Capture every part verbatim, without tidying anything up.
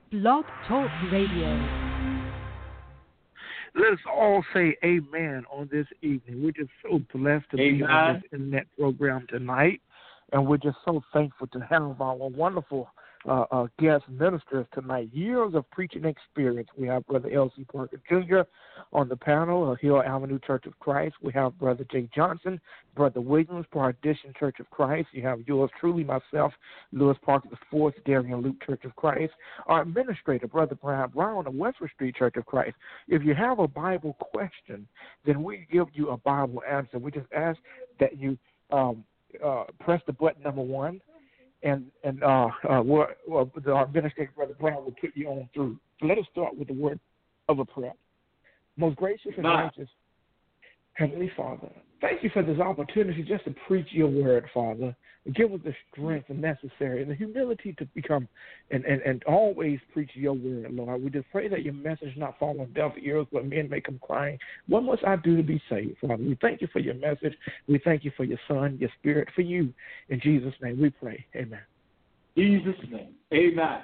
Blog Talk Radio. Let's all say amen on this evening. We're just so blessed to amen. be on this internet program tonight, and we're just so thankful to have our wonderful uh, uh, guest ministers tonight. Years of preaching experience. We have Brother L C Parker Junior on the panel of Hill Avenue Church of Christ. We have Brother Jay Johnson, Brother Williams, Partition Church of Christ. You have yours truly, myself, Lewis Parker the Fourth, Darian Luke Church of Christ. Our administrator, Brother Brian Brown of Westford Street Church of Christ. If you have a Bible question, then we give you a Bible answer. We just ask that you um, uh, press the button number one, and and uh, uh, we're, well, our administrator, Brother Brown, will put you on through. So let us start with the word of a prayer. Most gracious and righteous Heavenly Father, thank you for this opportunity just to preach your word, Father. Give us the strength necessary and the humility to become and, and, and always preach your word, Lord. We just pray that your message not fall on deaf ears, but men may come crying. What must I do to be saved, Father? We thank you for your message. We thank you for your Son, your Spirit, for you. In Jesus' name we pray. Amen. Jesus' name. Amen.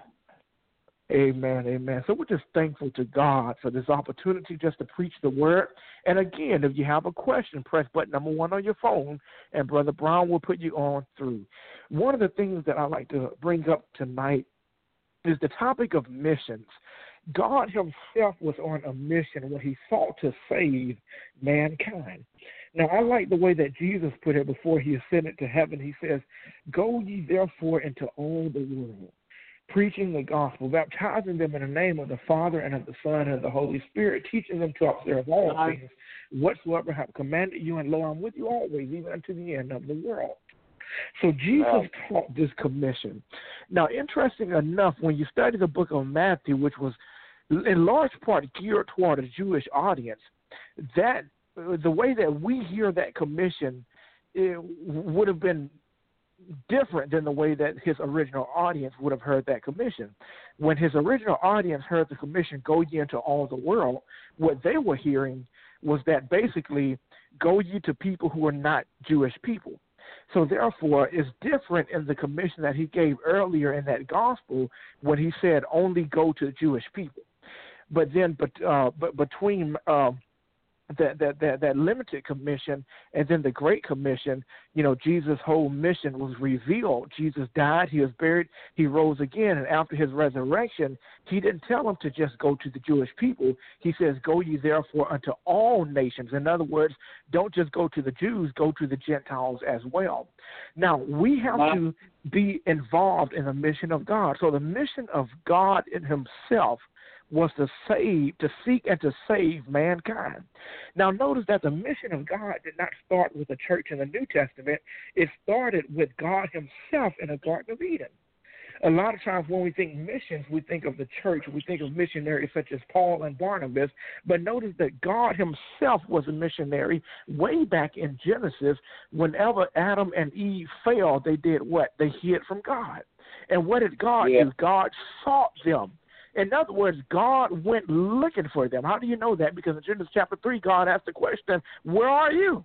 Amen, amen. So we're just thankful to God for this opportunity just to preach the word. And again, if you have a question, press button number one on your phone, and Brother Brown will put you on through. One of the things that I like to bring up tonight is the topic of missions. God himself was on a mission when he sought to save mankind. Now, I like the way that Jesus put it before he ascended to heaven. He says, "Go ye therefore into all the world, preaching the gospel, baptizing them in the name of the Father and of the Son and of the Holy Spirit, teaching them to observe all things whatsoever I have commanded you, and lo, I'm with you always, even unto the end of the world." So Jesus taught this commission. Now, interesting enough, when you study the book of Matthew, which was in large part geared toward a Jewish audience, that the way that we hear that commission, it would have been different than the way that his original audience would have heard that commission. When his original audience heard the commission, "Go ye into all the world," what they were hearing was that basically, go ye to people who are not Jewish people. So therefore, it's different in the commission that he gave earlier in that gospel when he said, "Only go to Jewish people." But then, but uh, but between uh, That, that that that limited commission and then the Great Commission, you know, Jesus' whole mission was revealed. Jesus died, he was buried, he rose again, and after his resurrection, he didn't tell them to just go to the Jewish people. He says, "Go ye therefore unto all nations." In other words, don't just go to the Jews, go to the Gentiles as well. Now, we have wow. to be involved in the mission of God. So the mission of God in himself was to save, to seek and to save mankind. Now, notice that the mission of God did not start with the church in the New Testament. It started with God himself in the Garden of Eden. A lot of times when we think missions, we think of the church. We think of missionaries such as Paul and Barnabas. But notice that God himself was a missionary way back in Genesis. Whenever Adam and Eve failed, they did what? They hid from God. And what did God yeah. do? God sought them. In other words, God went looking for them. How do you know that? Because in Genesis chapter three, God asked the question, "Where are you?"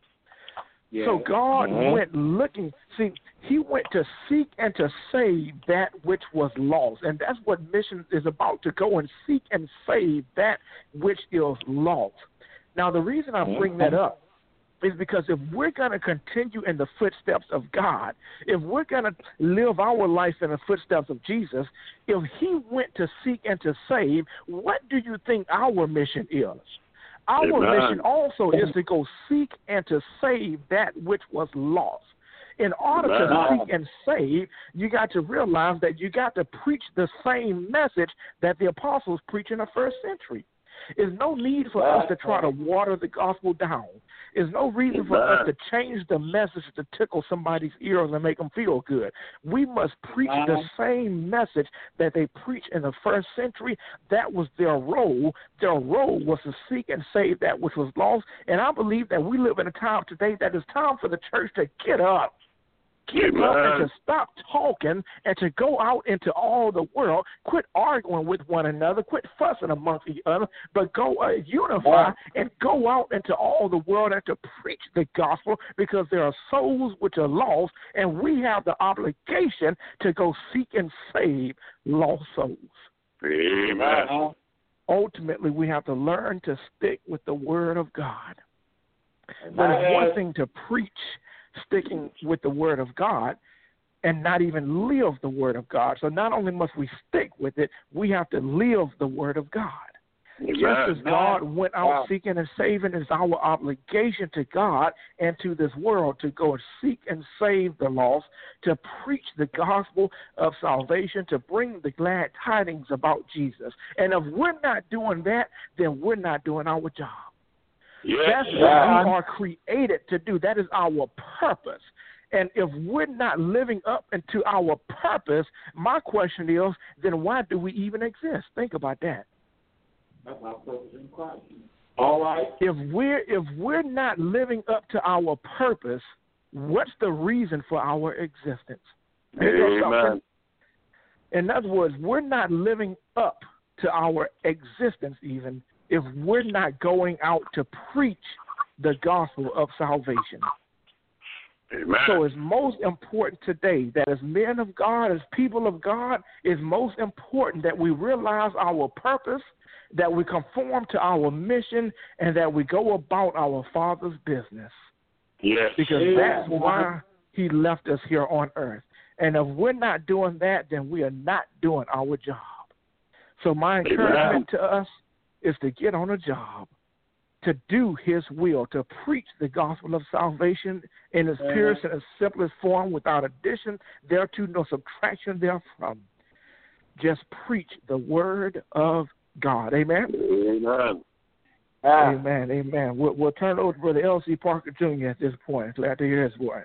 Yeah. So God mm-hmm. went looking. See, he went to seek and to save that which was lost. And that's what mission is about, to go and seek and save that which is lost. Now, the reason I bring that up is because if we're going to continue in the footsteps of God, if we're going to live our life in the footsteps of Jesus, if he went to seek and to save, what do you think our mission is? Our Amen. mission also is to go seek and to save that which was lost. In order Amen. to seek and save, you got to realize that you got to preach the same message that the apostles preached in the first century. There's no need for us to try to water the gospel down. There's no reason for us to change the message to tickle somebody's ears and make them feel good. We must preach the same message that they preached in the first century. That was their role. Their role was to seek and save that which was lost. And I believe that we live in a time today that it's time for the church to get up. Get Amen. up and to stop talking and to go out into all the world. Quit arguing with one another. Quit fussing amongst each other, but go uh, unify and go out into all the world and to preach the gospel, because there are souls which are lost, and we have the obligation to go seek and save lost souls. Amen. Ultimately, we have to learn to stick with the Word of God. But it's one thing to preach sticking with the Word of God and not even live the Word of God. So not only must we stick with it, we have to live the Word of God. Just as God went out wow. seeking and saving, it's our obligation to God and to this world to go and seek and save the lost, to preach the gospel of salvation, to bring the glad tidings about Jesus. And if we're not doing that, then we're not doing our job. Yes. That's what yeah. we are created to do. That is our purpose. And if we're not living up into our purpose, my question is, then why do we even exist? Think about that. That's our purpose in Christ. All right. If we're if we're not living up to our purpose, what's the reason for our existence? Amen. In other words, we're not living up to our existence even if we're not going out to preach the gospel of salvation. Amen. So it's most important today that as men of God, as people of God, it's most important that we realize our purpose, that we conform to our mission, and that we go about our Father's business. Yes. Because that's why he left us here on earth. And if we're not doing that, then we are not doing our job. So my encouragement to us is to get on a job, to do his will, to preach the gospel of salvation in its purest and simplest form without addition thereto, no subtraction therefrom. Just preach the word of God. Amen? Amen. Ah. Amen. Amen. We'll, we'll turn it over to Brother L C Parker Junior at this point. Glad to hear his voice.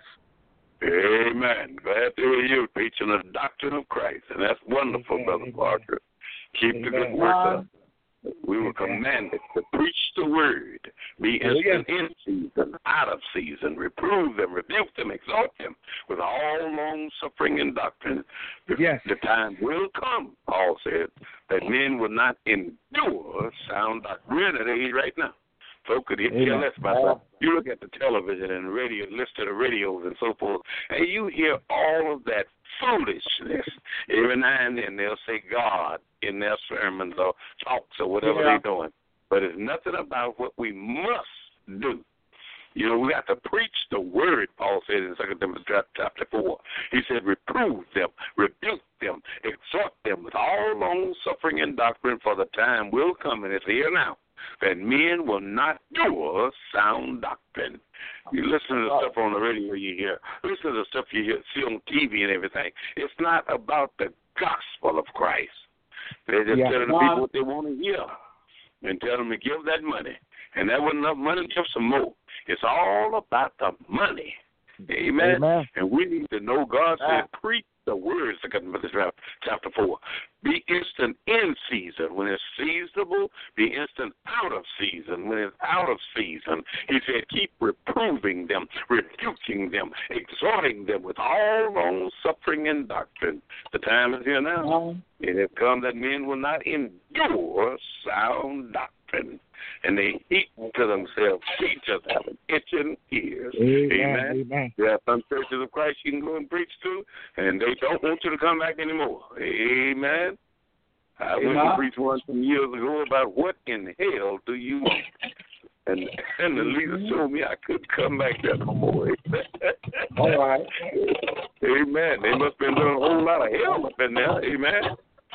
Amen. Glad to hear you preaching the doctrine of Christ. And that's wonderful, Amen. Brother Parker. Keep Amen. The good work up. We were commanded to preach the word, be instant in season, out of season, reprove them, rebuke them, exhort them with all long suffering and doctrine. Yes. The time will come, Paul said, that men will not endure sound doctrine. We're in an age right now. Folk could care less about that. You look at the television and radio, listen to the radios and so forth, and you hear all of that foolishness. Every now and then they'll say God in their sermons or talks or whatever yeah. they're doing. But it's nothing about what we must do. You know, we have to preach the word, Paul said in Second Timothy chapter four. He said, reprove them, rebuke them, exhort them with all long suffering and doctrine, for the time will come, and it's here now, that men will not do sound doctrine. You listen to the stuff on the radio you hear. Listen to the stuff you hear, see on T V and everything. It's not about the gospel of Christ. They're just yeah. telling the people what they want to hear and tell them to give that money. And that wasn't enough money, give some more. It's all about the money. Amen. Amen. And we need to know God said, preach the words, chapter four. Be instant in season when it's seasonable. Be instant out of season when it's out of season. He said, keep reproving them, rebuking them, exhorting them with all long suffering and doctrine. The time is here now. It has come that men will not endure sound doctrine. And they eat to themselves teachers having itching ears. Amen. Amen. Amen. There are some churches of Christ you can go and preach to, and they don't want you to come back anymore. Amen. I Amen. went to preach one some years ago about what in hell do you want? And, and the leader told me I couldn't come back there no more. All right. Amen. They must have been doing a whole lot of hell up in there. Amen.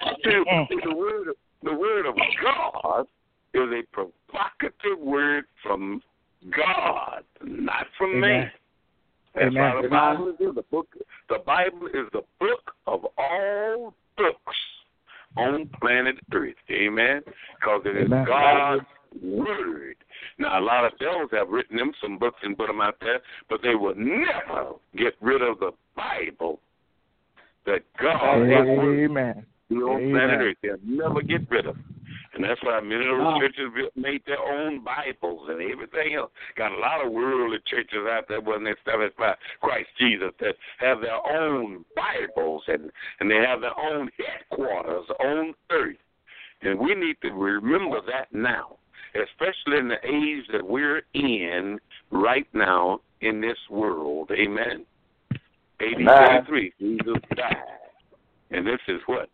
the word, the word of God is a provocative word from God, not from Amen. man. That's Amen. why the Bible is the book. The Bible is the book of all books on planet Earth. Amen. Because it is Amen. God's word. Now, a lot of devils have written them some books and put them out there, but they will never get rid of the Bible that God has Amen. on planet Earth. They'll never get rid of it. And that's why many of those churches made their own Bibles and everything else. Got a lot of worldly churches out there when they established by Christ Jesus that have their own Bibles and, and they have their own headquarters on earth. And we need to remember that now, especially in the age that we're in right now in this world. Amen. A D thirty-three, Jesus died. And this is what?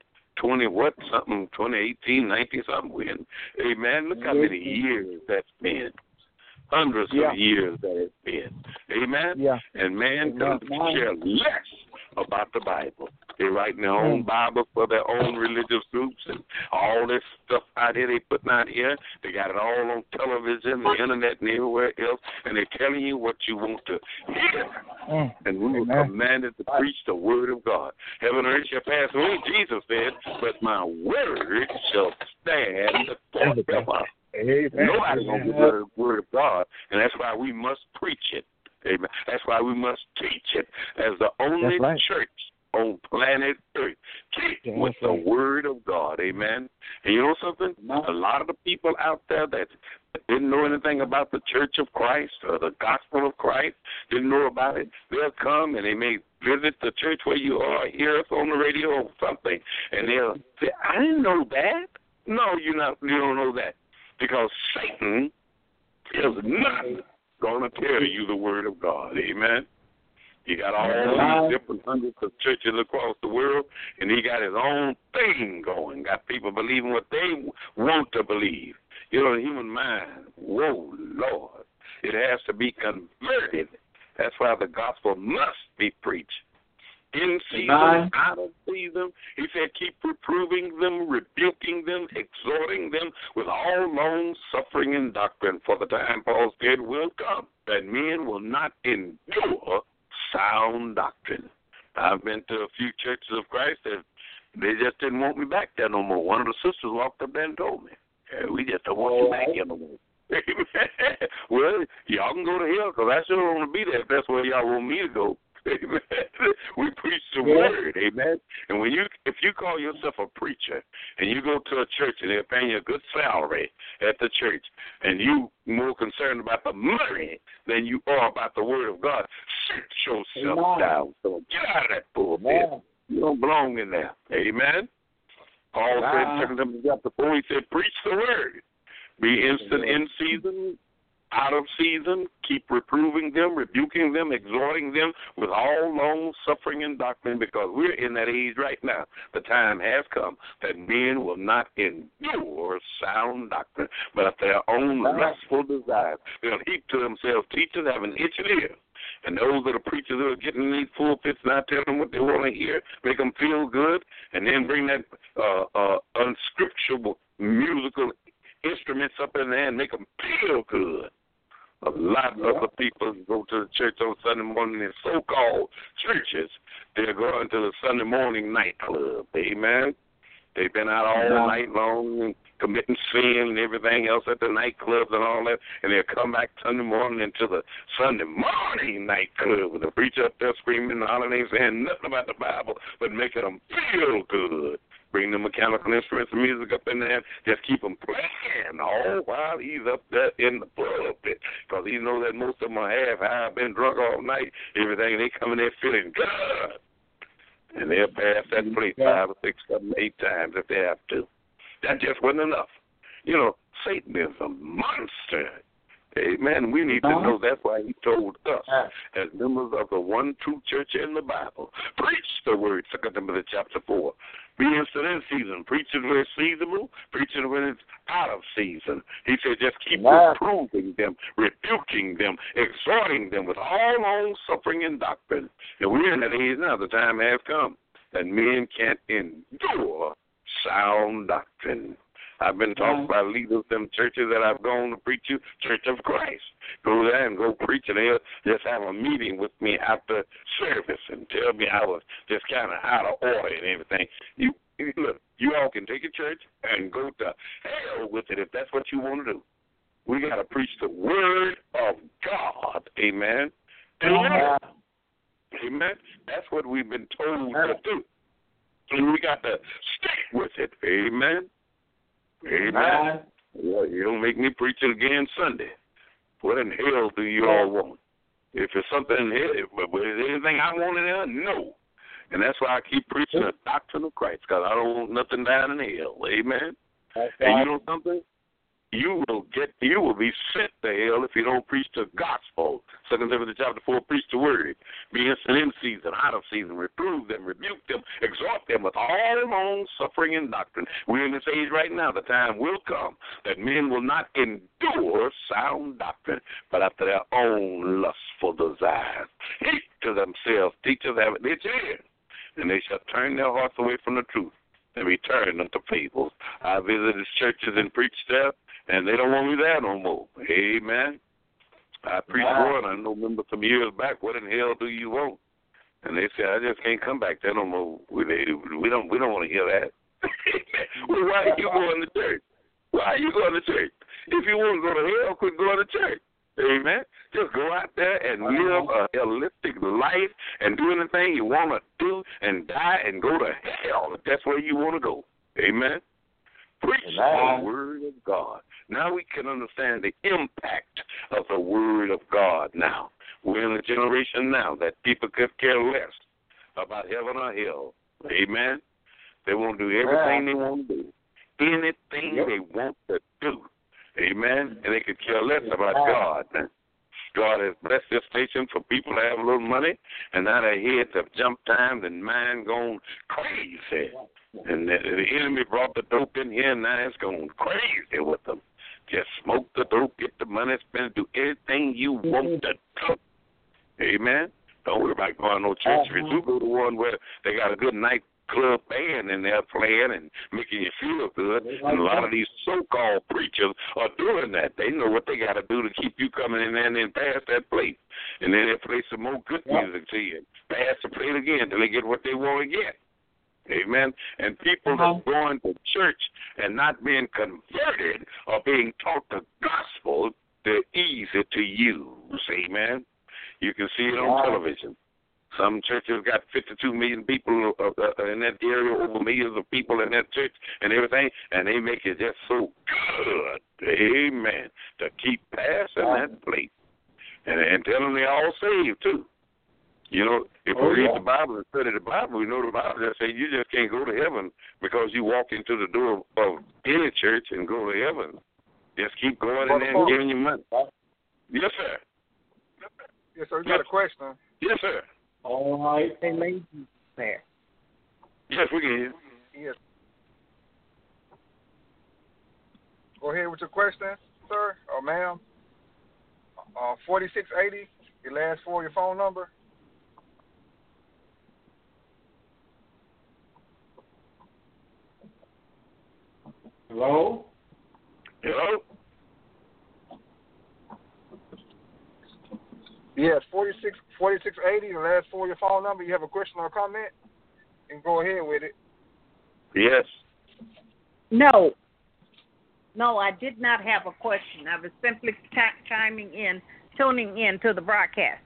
twenty what something, twenty eighteen, nineteen something. When, amen. Look how many years that's been. Hundreds yeah. of years that it's been. Amen? Yeah. And man can share less about the Bible. They write their own mm. Bible for their own religious groups and all this stuff out here they putting out here. They got it all on television, the internet, and everywhere else, and they're telling you what you want to hear. Mm. And we were Amen. commanded to preach the word of God. Heaven and earth shall pass away, Jesus said, but my word shall stand forever. Amen. Nobody's going to get the word of God, and that's why we must preach it. Amen. That's why we must teach it as the only right. church on planet Earth. Teach yeah, with the right. word of God. Amen. And you know something? A lot of the people out there that didn't know anything about the Church of Christ or the gospel of Christ, didn't know about it, they'll come and they may visit the church where you are, hear us on the radio or something, and they'll say, I didn't know that. No, you're not, you don't know that. Because Satan is not going to tell you the word of God. Amen. He got all these different hundreds of churches across the world, and he got his own thing going. Got people believing what they want to believe. You know, the human mind, whoa, Lord, it has to be converted. That's why the gospel must be preached. In season, Amen. Out of season. He said, keep reproving them, rebuking them, exhorting them with all long suffering and doctrine. For the time, Paul said, will come that men will not endure sound doctrine. I've been to a few churches of Christ that they just didn't want me back there no more. One of the sisters walked up there and told me, hey, we just don't want you back here no more. Well, y'all can go to hell because I sure don't want to be there if that's where y'all want me to go. Amen. We preach the yeah. word, amen. And when you, if you call yourself a preacher and you go to a church and they're paying you a good salary at the church, and you more concerned about the money than you are about the word of God, sit yourself amen. Down. So get out of that pulpit. Amen. You don't belong in there, amen. Paul wow. said in Second Timothy chapter four, he said, preach the word, be instant in season, out of season, keep reproving them, rebuking them, exhorting them with all long suffering and doctrine, because we're in that age right now. The time has come that men will not endure sound doctrine, but of their own lustful desires. They'll heap to themselves teachers have an itching ear. And those are the preachers that are getting in these pulpits now, telling them what they want to hear, make them feel good, and then bring that uh, uh, unscriptural musical instruments up in there and make them feel good. A lot yeah. of the people go to the church on Sunday morning in so-called churches. They're going to the Sunday morning nightclub. Amen. They've been out all yeah. night long and committing sin and everything else at the nightclubs and all that, and they'll come back Sunday morning into the Sunday morning nightclub with the preacher up there screaming and hollering, ain't saying nothing about the Bible, but making them feel good. Bring the mechanical instruments and music up in there. Just keep them playing all while he's up there in the pulpit. Because he knows that most of them are half high, been drunk all night, everything. They come in there feeling good. And they'll pass that plate five or six, seven, eight times if they have to. That just wasn't enough. You know, Satan is a monster. Amen. We need to know that's why he told us, as members of the one true church in the Bible, preach the word, Second Timothy chapter four. Be instant in season. Preach it when it's seasonable. Preach it when it's out of season. He said just keep wow. reproving them, rebuking them, exhorting them with all long suffering and doctrine. And we're in that age now. The time has come that men can't endure sound doctrine. I've been talking by leaders of them churches that I've gone to preach to, Church of Christ. Go there and go preach, and they'll just have a meeting with me after service and tell me I was just kind of out of order and everything. You, you look, you all can take a church and go to hell with it if that's what you want to do. We got to preach the word of God. Amen. Amen. Amen. That's what we've been told to do. And we got to stick with it. Amen. Amen. Well, you don't make me preach it again Sunday. What in hell do you all want? If it's something in hell, but is there anything I want in there? No. And that's why I keep preaching the doctrine of Christ, because I don't want nothing down in hell. Amen. That's and right. You know something? you will get, you will be sent to hell if you don't preach the gospel. Second Timothy chapter four, preach the word. Be instant in season, out of season, reprove them, rebuke them, exhort them with all long suffering and doctrine. We're in this age right now. The time will come that men will not endure sound doctrine, but after their own lustful desires. Hate to themselves, teachers have it itch ears, and they shall turn their hearts away from the truth and return unto fables. I visited churches and preached there, and they don't want me there no more. Amen. I preached wow. one, I remember some years back, what in hell do you want? And they said, I just can't come back there no more. We, we don't we don't want to hear that. Well, why are you going to church? Why are you going to church? If you want to go to hell, quit going to church. Amen. Just go out there and live a holistic life and do anything you want to do and die and go to hell if that's where you want to go. Amen. Preach the word of God. Now we can understand the impact of the word of God now. We're in a generation now that people could care less about heaven or hell. Amen. They want to do everything they want to do. Anything yep. they want to do. Amen. And they could care less about God. God has blessed this nation for people to have a little money, and now their heads have jumped times and mind gone crazy. And the, the enemy brought the dope in here, and now it's going crazy with them. Just smoke the dope, get the money, spend, do anything you want to do. Amen. Don't worry about going to no church. If you go to one where they got a good nightclub band in there playing and making you feel good, and a lot of these so-called preachers are doing that. They know what they got to do to keep you coming in there and then pass that plate. And then they play some more good music to you. Pass the plate again till they get what they want to get. Amen. And people uh-huh. that's going to church and not being converted or being taught the gospel, they're easy to use. Amen. You can see it on wow. television. Some churches got fifty-two million people uh, uh, in that area, over millions of people in that church and everything, and they make it just so good, amen, to keep passing wow. that plate. And, and tell them they're all saved, too. You know, if oh, we read yeah. the Bible and study the Bible, we know the Bible just says you just can't go to heaven because you walk into the door of any church and go to heaven. Just keep going in there and giving you money. Yes, sir. Yes, sir. You got yes. a question? Yes, sir. All right. Amen. There. Yes, we can hear. Yes. Go ahead with your question, sir or ma'am. Uh, forty-six eighty, your last four, your phone number. Hello? Hello? Yes, forty-six eighty, the last four, your phone number. You have a question or a comment? You can go ahead with it. Yes. No. No, I did not have a question. I was simply ch- chiming in, tuning in to the broadcast.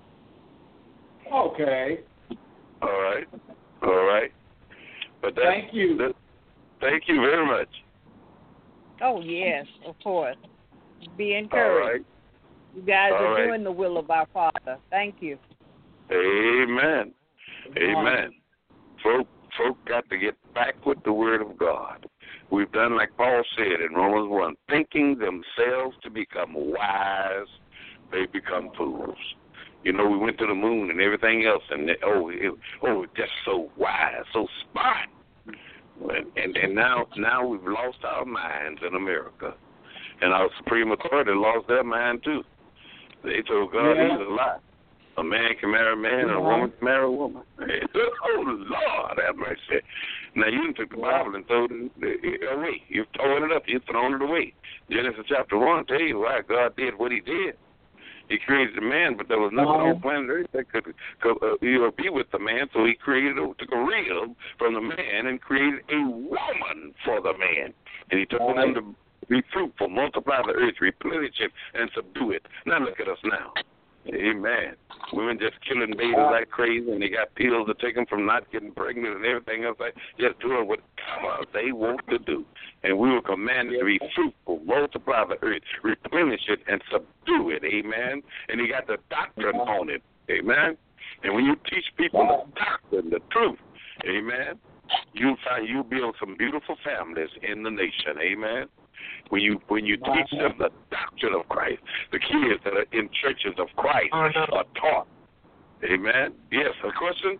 Okay. All right. All right. But that's, thank you. That, thank you very much. Oh, yes, of course. Be encouraged. All right. You guys All are right. doing the will of our Father. Thank you. Amen. Amen. Folk, folk got to get back with the Word of God. We've done like Paul said in Romans one, thinking themselves to become wise, they become fools. You know, we went to the moon and everything else, and they, oh, it, oh, just so wise, so smart. And, and and now now we've lost our minds in America, and our Supreme Authority lost their mind too. They told God yeah. he's a lie. A man can marry a man, and a woman can marry a woman. Oh, Lord have mercy. Now, you took the Bible and throw it away. You've thrown it up. You've thrown it away. Genesis chapter one tell you why God did what he did. He created the man, but there was nothing uh-huh. on planet Earth that could, could uh, you know, be with the man, so he created, took a rib from the man and created a woman for the man. And he told uh-huh. them to be fruitful, multiply the earth, replenish it, and subdue it. Now look at us now. Amen. Women just killing babies like crazy, and they got pills to take them from not getting pregnant and everything else. Like just doing whatever they want to do. And we were commanded to be fruitful, multiply the earth, replenish it, and subdue it. Amen. And he got the doctrine on it. Amen. And when you teach people the doctrine, the truth, amen, you'll find you'll build some beautiful families in the nation. Amen. When you when you teach them the doctrine of Christ, the kids that are in churches of Christ are taught. Amen. Yes, a question?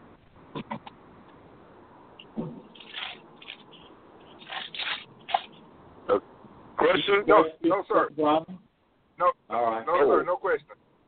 A question? No, no, sir. No, All right. no, sir. No question.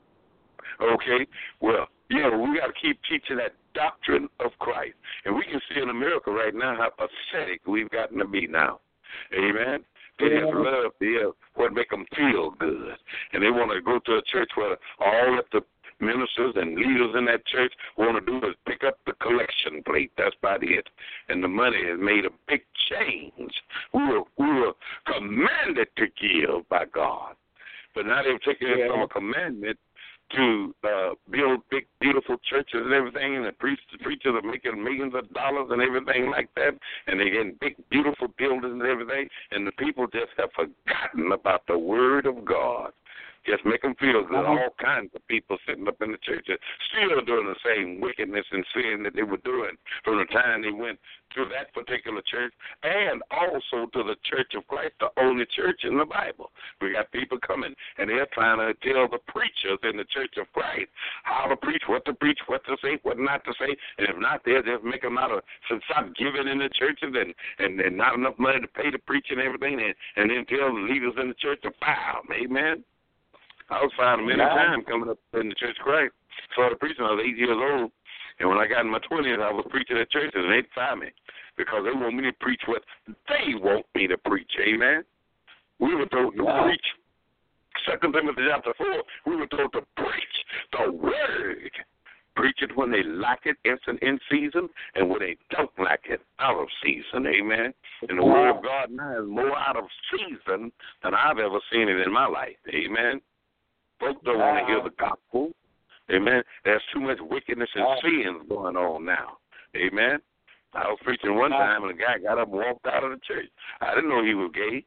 Okay. Well, yeah, we got to keep teaching that doctrine of Christ. And we can see in America right now how pathetic we've gotten to be now. Amen. They Yeah. just love the, uh, what make them feel good. And they want to go to a church where all of the ministers and leaders in that church want to do is pick up the collection plate. That's about it. And the money has made a big change. We were, we were commanded to give by God. But now they've taken it Yeah. from a commandment to uh, build big, beautiful churches and everything, and the priests, the preachers are making millions of dollars and everything like that, and they're getting big, beautiful buildings and everything, and the people just have forgotten about the Word of God. Just make them feel good. Uh-huh. All kinds of people sitting up in the churches still doing the same wickedness and sin that they were doing from the time they went to that particular church, and also to the Church of Christ, the only church in the Bible. We got people coming, and they're trying to tell the preachers in the Church of Christ how to preach, what to preach, what to say, what not to say, and if not, they'll just make them out of, so stop giving in the churches and, and, and not enough money to pay the preacher and everything, and, and then tell the leaders in the church to file. Amen. I was found many Yeah. times coming up in the Church of Christ. Started preaching. I was eight years old, and when I got in my twenties, I was preaching at churches, and they'd fire me because they want me to preach what they want me to preach. Amen. We were told to Yeah. preach. Second Timothy chapter four, we were told to preach the word. Preach it when they like it, instant in season, and when they don't like it, out of season. Amen. And the word of God now is more out of season than I've ever seen it in my life. Amen. Folks don't want to hear the gospel. Amen. There's too much wickedness and sins going on now. Amen. I was preaching one time, and a guy got up and walked out of the church. I didn't know he was gay.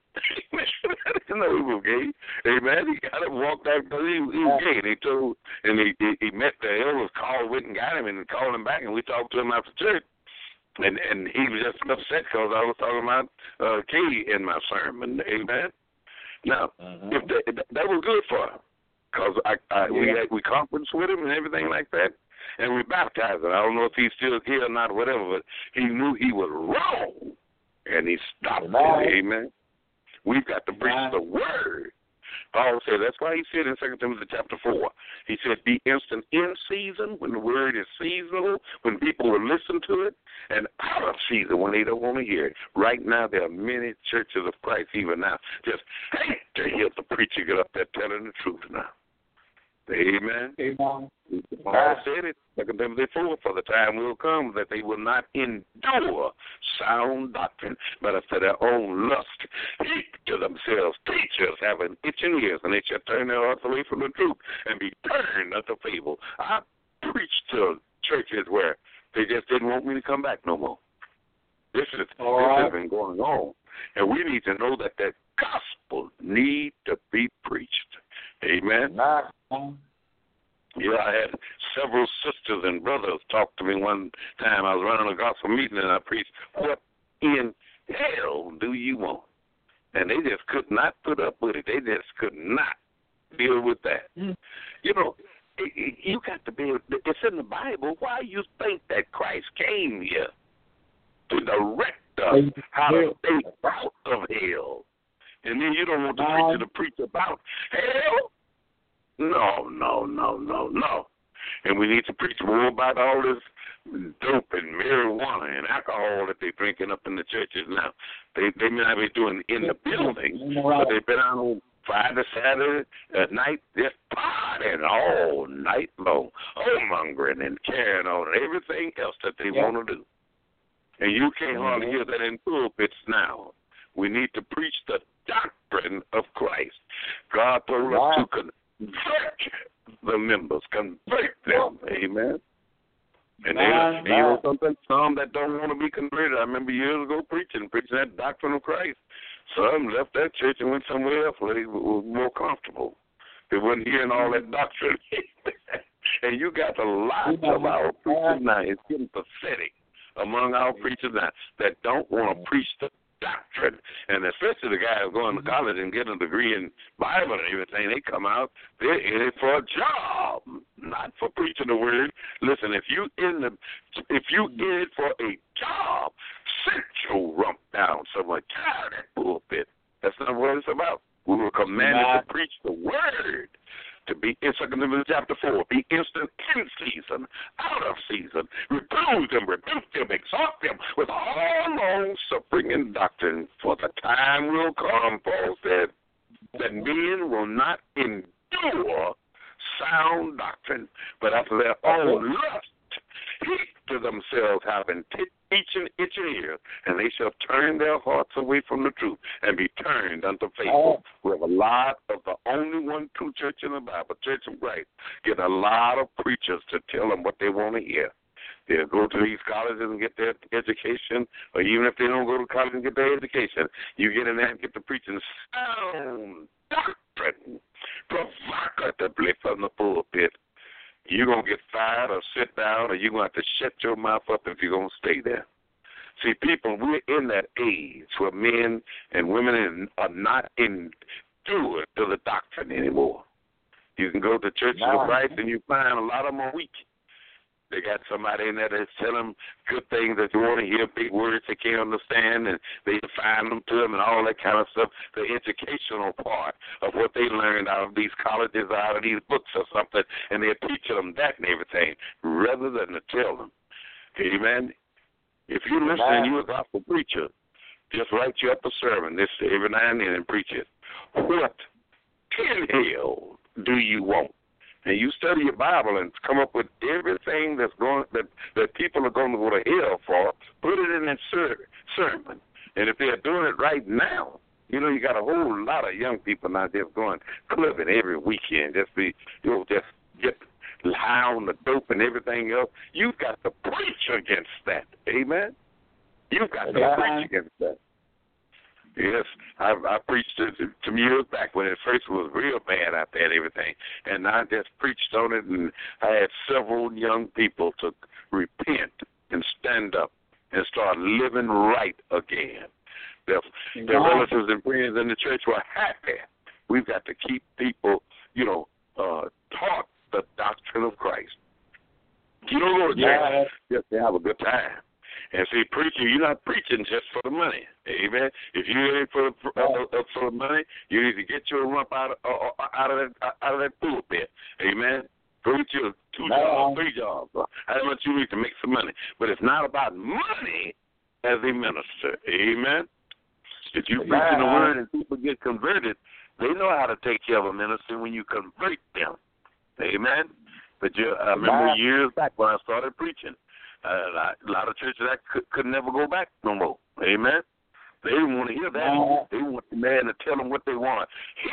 I didn't know he was gay. Amen. He got up and walked out because he, he was gay. And he told, and he, he, he met the elders, called, went and got him, and called him back, and we talked to him after church. And and he was just upset because I was talking about uh, Katie in my sermon. Amen. Now, Mm-hmm. if that, that was good for him. Because I, I, we had, we conference with him and everything like that, and we baptized him. I don't know if he's still here or not, whatever, but he knew he was wrong, and he stopped Amen. it. Amen. We've got to preach Amen. the word. Paul said, that's why he said in Second Timothy chapter four, he said, be instant in season when the word is seasonal, when people will listen to it, and out of season when they don't want to hear it. Right now, there are many churches of Christ even now just hate to hear the preacher get up there telling the truth now. Amen. Amen. Paul said it, Second Timothy four, for the time will come that they will not endure sound doctrine, but after their own lust, heap to themselves teachers having itching ears, and they shall turn their hearts away from the truth and be turned unto fable. I preached to churches where they just didn't want me to come back no more. This is All this right. has been going on, and we need to know that that gospel need to be preached. Amen. Amen. Yeah, I had several sisters and brothers talk to me one time. I was running a gospel meeting, and I preached, what in hell do you want? And they just could not put up with it. They just could not deal with that. Mm. You know, it, it, you got to be, it's in the Bible. Why you think that Christ came here to direct us how to stay out of hell? And then you don't want the preacher to preach about hell? No, no, no, no, no. And we need to preach more about all this dope and marijuana and alcohol that they're drinking up in the churches now. They they may not be doing it in the building, but they've been out on Friday, Saturday at night, just partying all night long, homongering and carrying on and everything else that they yeah. want to do. And you can't hardly hear that in pulpits now. We need to preach the doctrine of Christ. God told us to convert the members, convert them. Amen. And, they, and you know something? Some that don't want to be converted. I remember years ago preaching, preaching that doctrine of Christ. Some left that church and went somewhere else where they were more comfortable. They wasn't hearing all that doctrine. And you got a lot of our preachers now. It's getting pathetic among our preachers now that don't want to preach the doctrine. And especially the guys going to college and getting a degree in Bible and everything, they come out, they're in it for a job, not for preaching the word. Listen, if you in the if you in it for a job, sit your rump down somewhere. Get out of that pulpit. That's not what it's about. We were commanded nah. to preach the word. To be in Second Timothy chapter four, be instant in season, out of season, reprove them, rebuke them, exhort them with all long suffering and doctrine. For the time will come, Paul said, that men will not endure sound doctrine, but after their own lust, heap to themselves having each and itching ear, and they shall turn their hearts away from the truth and be turned unto faithful. We have a lot of the only one true church in the Bible, Church of Christ, get a lot of preachers to tell them what they want to hear. They'll go to these colleges and get their education, or even if they don't go to college and get their education, you get in there and get the preaching sound doctrine, provocatively from the pulpit. You're going to get fired or sit down, or you're going to have to shut your mouth up if you're going to stay there. See, people, we're in that age where men and women are not endured to the doctrine anymore. You can go to churches of Christ and you find a lot of them are weak. They got somebody in there that's telling them good things that you want to hear, big words they can't understand, and they define them to them and all that kind of stuff. The educational part of what they learned out of these colleges, out of these books or something, and they're teaching them that and everything rather than to tell them. Amen. If you're listening, you're a gospel preacher. Just write you up a sermon this every now and then and preach it. What in hell do you want? And you study your Bible and come up with everything that's going that, that people are going to go to hell for. Put it in that ser- sermon. And if they're doing it right now, you know, you got a whole lot of young people now just going clubbing every weekend. Just be, you know, just get high on the dope and everything else. You've got to preach against that. Amen. You've got to yeah. preach against that. Yes, I, I preached it some years back when it first was real bad out there and everything, and I just preached on it, and I had several young people to repent and stand up and start living right again. Their, their relatives and friends in the church were happy. We've got to keep people, you know, uh, taught the doctrine of Christ. You don't go to church just to have a good time. And see, preaching, you're not preaching just for the money. Amen. If you're in it for, for, uh, for the money, you need to get your rump out of, uh, out of that out of that pulpit. Amen. Preach your two no. jobs, three jobs. How much you need to make some money. But it's not about money as a minister. Amen. If you're preaching the word and people get converted, they know how to take care of a minister when you convert them. Amen. But you, I remember years back when I started preaching, Uh, a lot of churches that could, could never go back no more. Amen. They didn't want to hear that. No. They want the man to tell them what they want.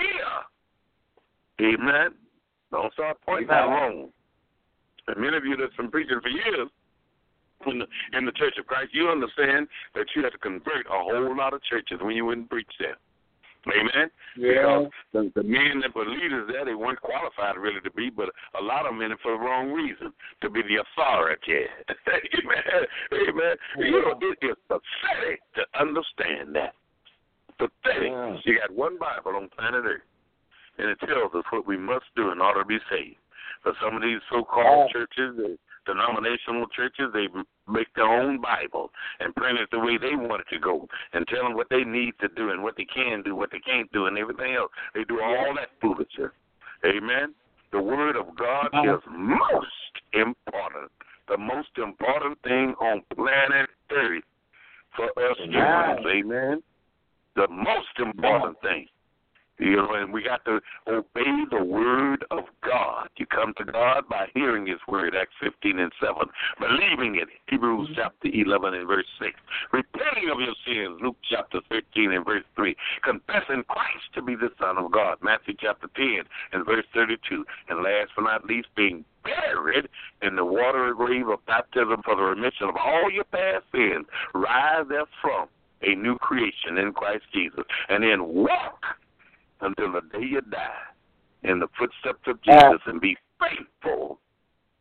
Hear. Amen. Don't start pointing out wrong. And many of you that's been preaching for years in the, in the Church of Christ, you understand that you have to convert a whole lot of churches when you wouldn't preach there. Amen? Yeah. Because the, the men that were leaders there, they weren't qualified really to be, but a lot of them in it for the wrong reason, to be the authority. Amen? Amen? Yeah. You know, it is pathetic to understand that. Pathetic. Yeah. You got one Bible on planet Earth, and it tells us what we must do in order to be saved. But some of these so-called yeah. churches, they, denominational churches, they make their own Bible and print it the way they want it to go and tell them what they need to do and what they can do, what they can't do, and everything else. They do all that foolishness. Amen? The Word of God is most important, the most important thing on planet Earth for us humans. Amen? The most important thing. You know, and we got to obey the word of God. You come to God by hearing his word, Acts fifteen and seven. Believing it, Hebrews chapter eleven and verse six. Repenting of your sins, Luke chapter thirteen and verse three. Confessing Christ to be the Son of God, Matthew chapter ten and verse thirty-two. And last but not least, being buried in the watery grave of baptism for the remission of all your past sins. Rise therefrom a new creation in Christ Jesus. And then walk until the day you die in the footsteps of Jesus and be faithful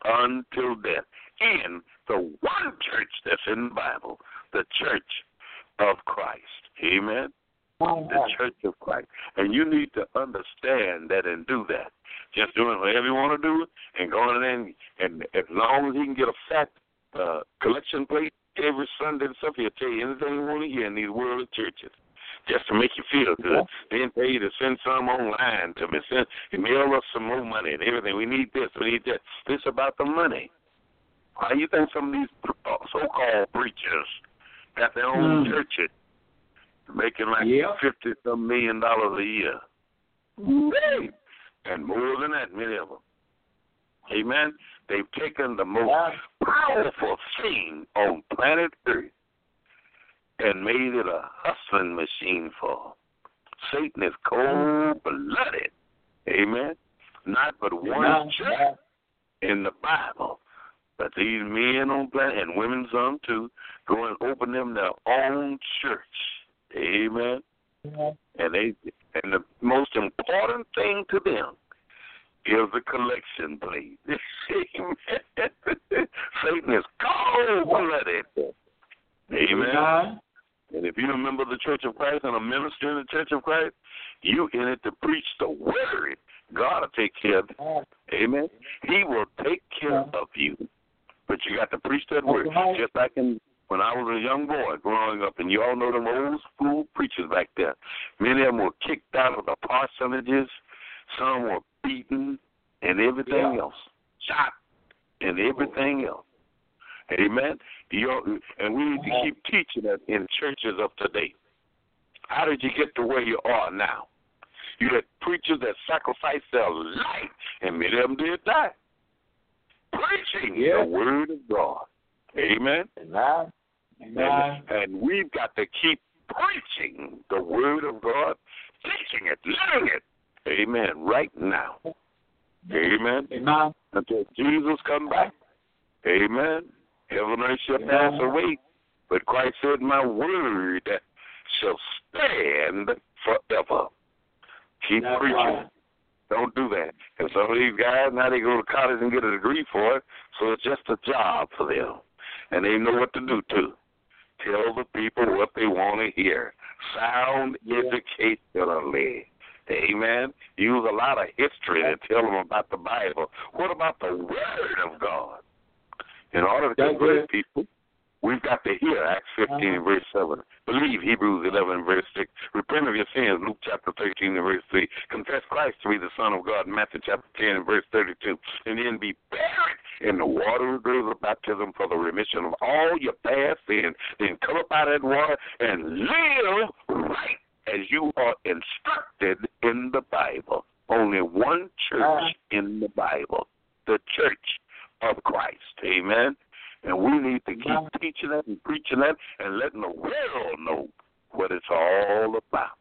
until death in the one church that's in the Bible, the church of Christ. Amen. The Church of Christ. And you need to understand that and do that. Just doing whatever you want to do and going in, and as long as he can get a fat uh, collection plate every Sunday and stuff, he'll tell you anything you want to hear in these worldly churches. Just to make you feel good. Yeah. Then tell you to send some online to me. Send, mail us some more money and everything. We need this, we need that. It's about the money. Why do you think some of these so-called preachers got their own mm. churches making like yeah. fifty some million dollars a year? Mm. And more than that, many of them. Amen? They've taken the most yeah. powerful thing on planet Earth and made it a hustling machine for. Satan is cold-blooded. Amen? Not but one yeah. church in the Bible. But these men on planet, and women some too, go and open them their own church. Amen? Yeah. And they and the most important thing to them is the collection plate. Satan is cold-blooded. Amen? Yeah. And if you remember the Church of Christ and a minister in the Church of Christ, you in it to preach the word. God will take care of it. Amen? He will take care of you. But you got to preach that word. Just like in, when I was a young boy growing up, and you all know them old school preachers back there. Many of them were kicked out of the parsonages. Some were beaten and everything yeah. else. Shot and everything else. Amen? You, and we need to keep teaching that in churches of today. How did you get to where you are now? You had preachers that sacrificed their life, and many of them did die. Preaching yeah. the word of God. Amen? Amen. And, and we've got to keep preaching the word of God, teaching it, living it. Amen. Right now. Amen. Amen. Until Jesus come back. Amen. Heaven and earth shall pass away, but Christ said, my word shall stand forever. Keep That's preaching. Right. Don't do that. And some of these guys, now they go to college and get a degree for it, so it's just a job for them. And they know what to do, too. Tell the people what they want to hear. Sound educationally. Amen. Use a lot of history to tell them about the Bible. What about the Word of God? In order to convert people, we've got to hear Acts fifteen and verse seven. Believe Hebrews eleven and verse six. Repent of your sins, Luke chapter thirteen and verse three. Confess Christ to be the Son of God, Matthew chapter ten and verse thirty-two. And then be buried in the water of the baptism for the remission of all your past sins. Then come up out of that water and live right as you are instructed in the Bible. Only one church in the Bible, the Church of Christ. Amen. And we need to keep teaching that and preaching that and letting the world know what it's all about.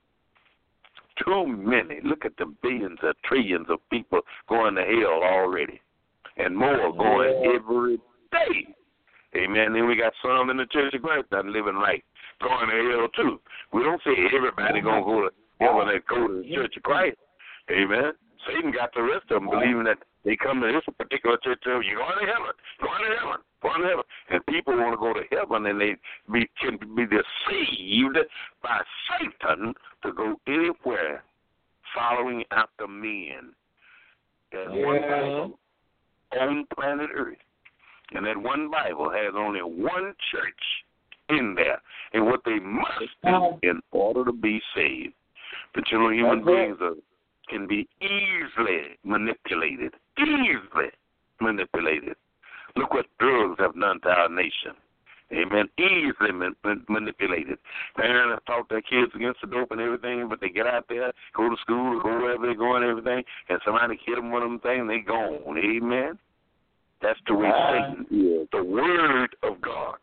Too many. Look at the billions or trillions of people going to hell already. And more going every day. Amen. Then we got some in the Church of Christ not living right, going to hell too. We don't say everybody going to go to heaven and go to the Church of Christ. Amen. Satan got the rest of them believing that they come to this particular church and you're going to heaven, going to heaven, going to heaven. And people want to go to heaven and they be, can be deceived by Satan to go anywhere following after men. There's yeah. one Bible on planet Earth. And that one Bible has only one church in there and what they must do in order to be saved. But you know, human beings are, can be easily manipulated. Easily manipulated. Look what drugs have done to our nation. Amen. Easily man- manipulated. Parents have taught their kids against the dope and everything, but they get out there, go to school, go wherever they're going and everything, and somebody hit them with them things, they gone. Amen. That's the way Satan is. The Word of God.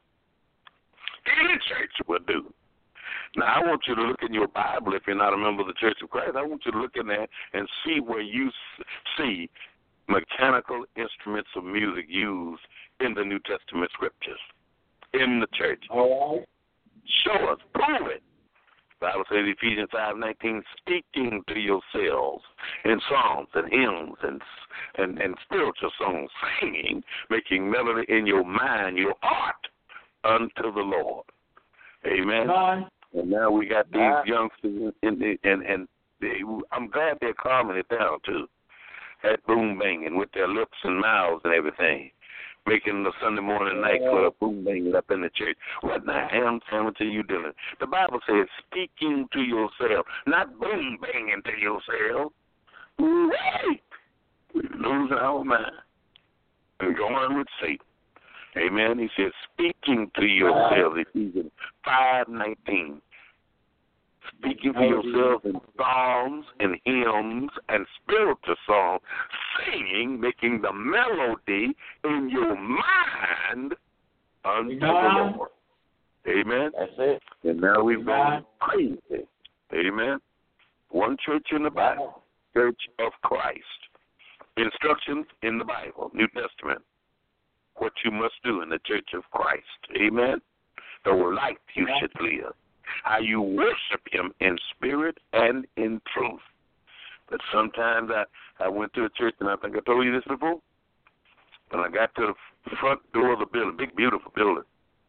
Any church will do. Now, I want you to look in your Bible, if you're not a member of the Church of Christ, I want you to look in there and see where you see mechanical instruments of music used in the New Testament scriptures, in the church. All right. Show us, prove it. The Bible says in Ephesians five nineteen, speaking to yourselves in psalms and hymns and, and, and spiritual songs, singing, making melody in your mind, your heart, unto the Lord. Amen. Nine. And now we got these Nine. youngsters, in the, and and they, I'm glad they're calming it down too. That boom banging with their lips and mouths and everything, making the Sunday morning nightclub boom banging up in the church. What in the ham sandwich are you doing? The Bible says speaking to yourself, not boom banging to yourself. Right. We're losing our mind and going with Satan. Amen. He says, speaking to yourself, Ephesians five nineteen. Speaking to yourself in psalms and hymns and spiritual songs, singing, making the melody in your mind unto the Lord. Amen. That's it. And now we've gone crazy. Amen. One church in the Bible, Church of Christ. Instructions in the Bible, New Testament. What you must do in the Church of Christ. Amen. The life you should live. How you worship him in spirit and in truth. But sometimes I, I went to a church, and I think I told you this before. When I got to the front door of the building, big, beautiful building,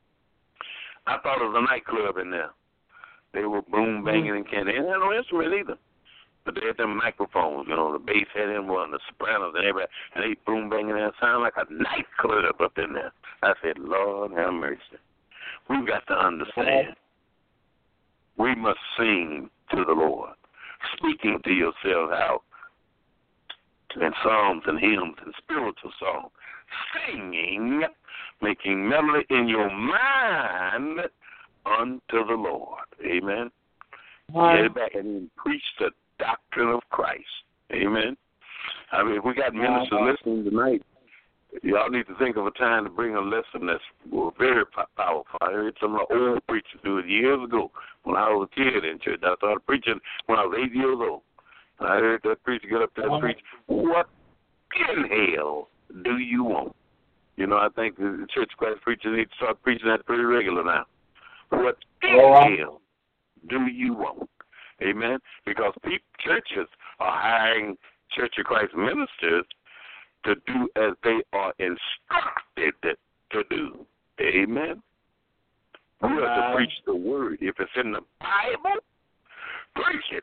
I thought it was a nightclub in there. They were boom banging and candy. They didn't have no instrument either. But they had them microphones, you know, the bass had in one, the sopranos and everybody, and they boom banging and it sounded like a nightclub up in there. I said, Lord have mercy. We've got to understand. We must sing to the Lord, speaking to yourself out in psalms and hymns and spiritual songs, singing, making melody in your mind unto the Lord. Amen. Get it back and then preach the doctrine of Christ. Amen. I mean, if we got ministers listening tonight, y'all need to think of a time to bring a lesson that's very powerful. I heard some of the old preachers do it years ago when I was a kid in church. I started preaching when I was eight years old. And I heard that preacher get up there and preach, what in hell do you want? You know, I think the church class preachers need to start preaching that pretty regular now. What in hell do you want? Amen? Because people, churches are hiring Church of Christ ministers to do as they are instructed to do. Amen? We have to preach the word. If it's in the Bible, preach it.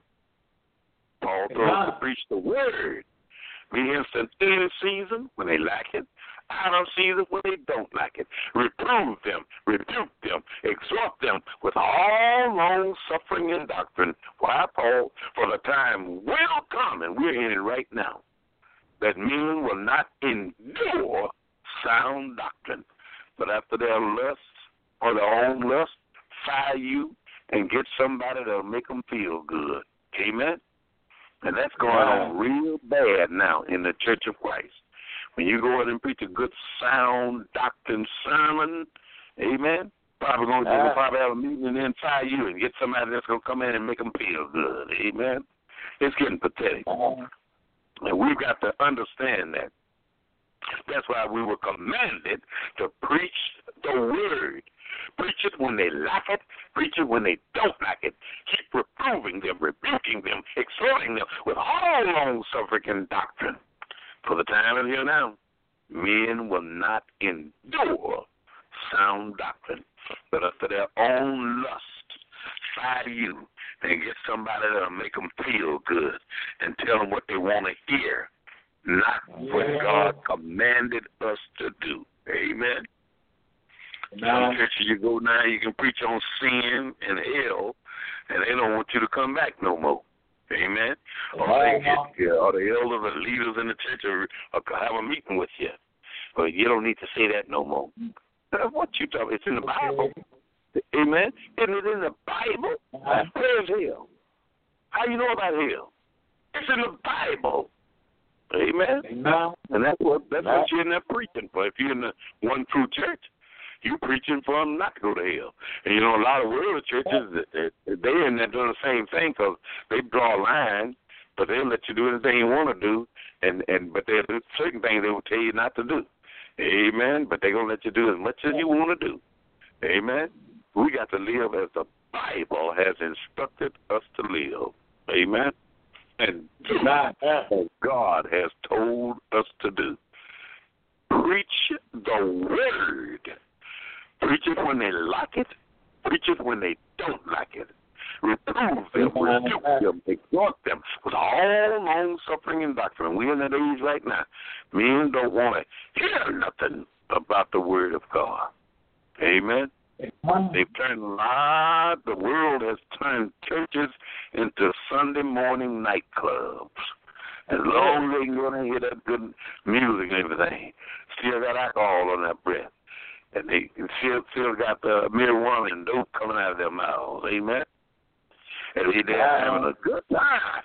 Paul told us to preach the word. Be instant in season when they lack it, out of season when they don't like it. Reprove them, rebuke them, exhort them with all long suffering and doctrine. Why, Paul? For the time will come, and we're in it right now, that men will not endure sound doctrine, but after their lust or their own lust, fire you and get somebody that'll make them feel good. Amen? And that's going on real bad now in the Church of Christ. When you go in and preach a good sound doctrine sermon, amen, probably going to probably have a meeting and then fire you and get somebody that's going to come in and make them feel good. Amen? It's getting pathetic. And we've got to understand that. That's why we were commanded to preach the word. Preach it when they like it. Preach it when they don't like it. Keep reproving them, rebuking them, exhorting them with all long-suffering and doctrine. For the time is here now, men will not endure sound doctrine, but after their own lust, fire you and get somebody that'll make them feel good and tell them what they want to hear, not what God commanded us to do. Amen. Some churches you go now, you can preach on sin and hell, and they don't want you to come back no more. Amen. Or they get, or the elders and leaders in the church or, or have a meeting with you. But you don't need to say that no more. What you talking? It's in the Bible. Amen. Isn't it in the Bible? Where's hell? How you know about hell? It's in the Bible. Amen. Amen. And that's what that's what you're in there preaching for. If you're in the one true church, you're preaching for them not to go to hell. And you know, a lot of world churches, they're in there doing the same thing because they draw a line, but they'll let you do anything you want to do, and and but they'll do certain things they will tell you not to do. Amen. But they're gonna let you do as much as you want to do. Amen. We got to live as the Bible has instructed us to live. Amen. And not as God has told us to do. Preach the word. Preach it when they like it. Preach it when they don't like it. Reprove them, rebuke them, exhort them with all long suffering and doctrine. We're in that age right now. Men don't want to hear nothing about the Word of God. Amen. They've turned a lot. The world has turned churches into Sunday morning nightclubs. As long as they can go and hear that good music and everything, still got alcohol on their breath. And they still, still got the marijuana and dope coming out of their mouths. Amen. And they, they're having a good time.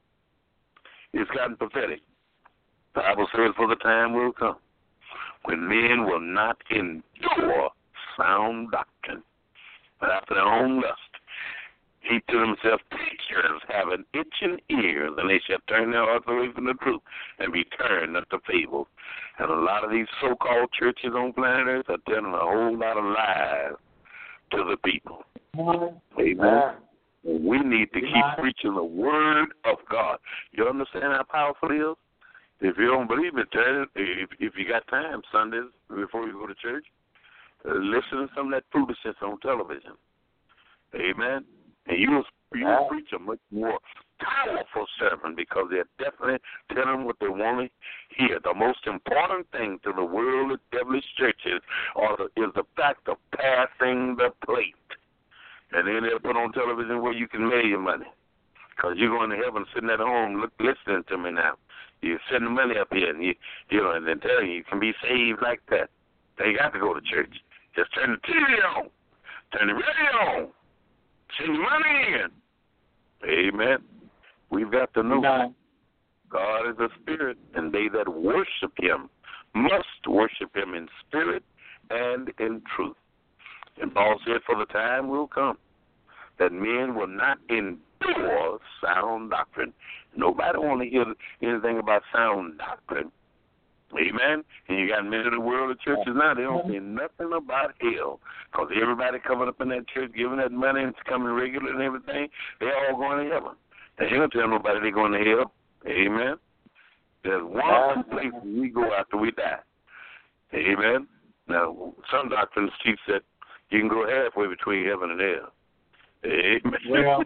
It's gotten pathetic. The Bible says for the time will come when men will not endure sound doctrine, but after their own lust, heap to themselves teachers having itching ears, and they shall turn their hearts away from the truth and be turned unto fables. And a lot of these so-called churches on planet Earth are telling a whole lot of lies to the people. Amen. We need to keep preaching the Word of God. You understand how powerful it is? If you don't believe it, turn it, if, if you got time, Sundays before you go to church, uh, listen to some of that foolishness on television. Amen. And you'll, you'll preach a much more powerful sermon because they're definitely telling what they want to hear. The most important thing to the world of devilish churches are the, is the fact of passing the plate. And then they'll put on television where you can make your money. Because you're going to heaven sitting at home look, listening to me now. You're sending money up here, and you, you know, and they're telling you you can be saved like that. They got to go to church. Just turn the T V on. Turn the radio on. Send your money in. Amen. We've got to know Amen. God is a spirit, and they that worship him must worship him in spirit and in truth. And Paul said, for the time will come that men will not endure sound doctrine. Nobody want to hear anything about sound doctrine. Amen. And you got men in the world of churches now, they don't say nothing about hell. Because everybody coming up in that church, giving that money and coming regular and everything, they all going to heaven. They ain't going to tell nobody they're going to hell. Amen. There's one place we go after we die. Amen. Now, some doctrines teach that you can go halfway between heaven and hell. Amen. Well,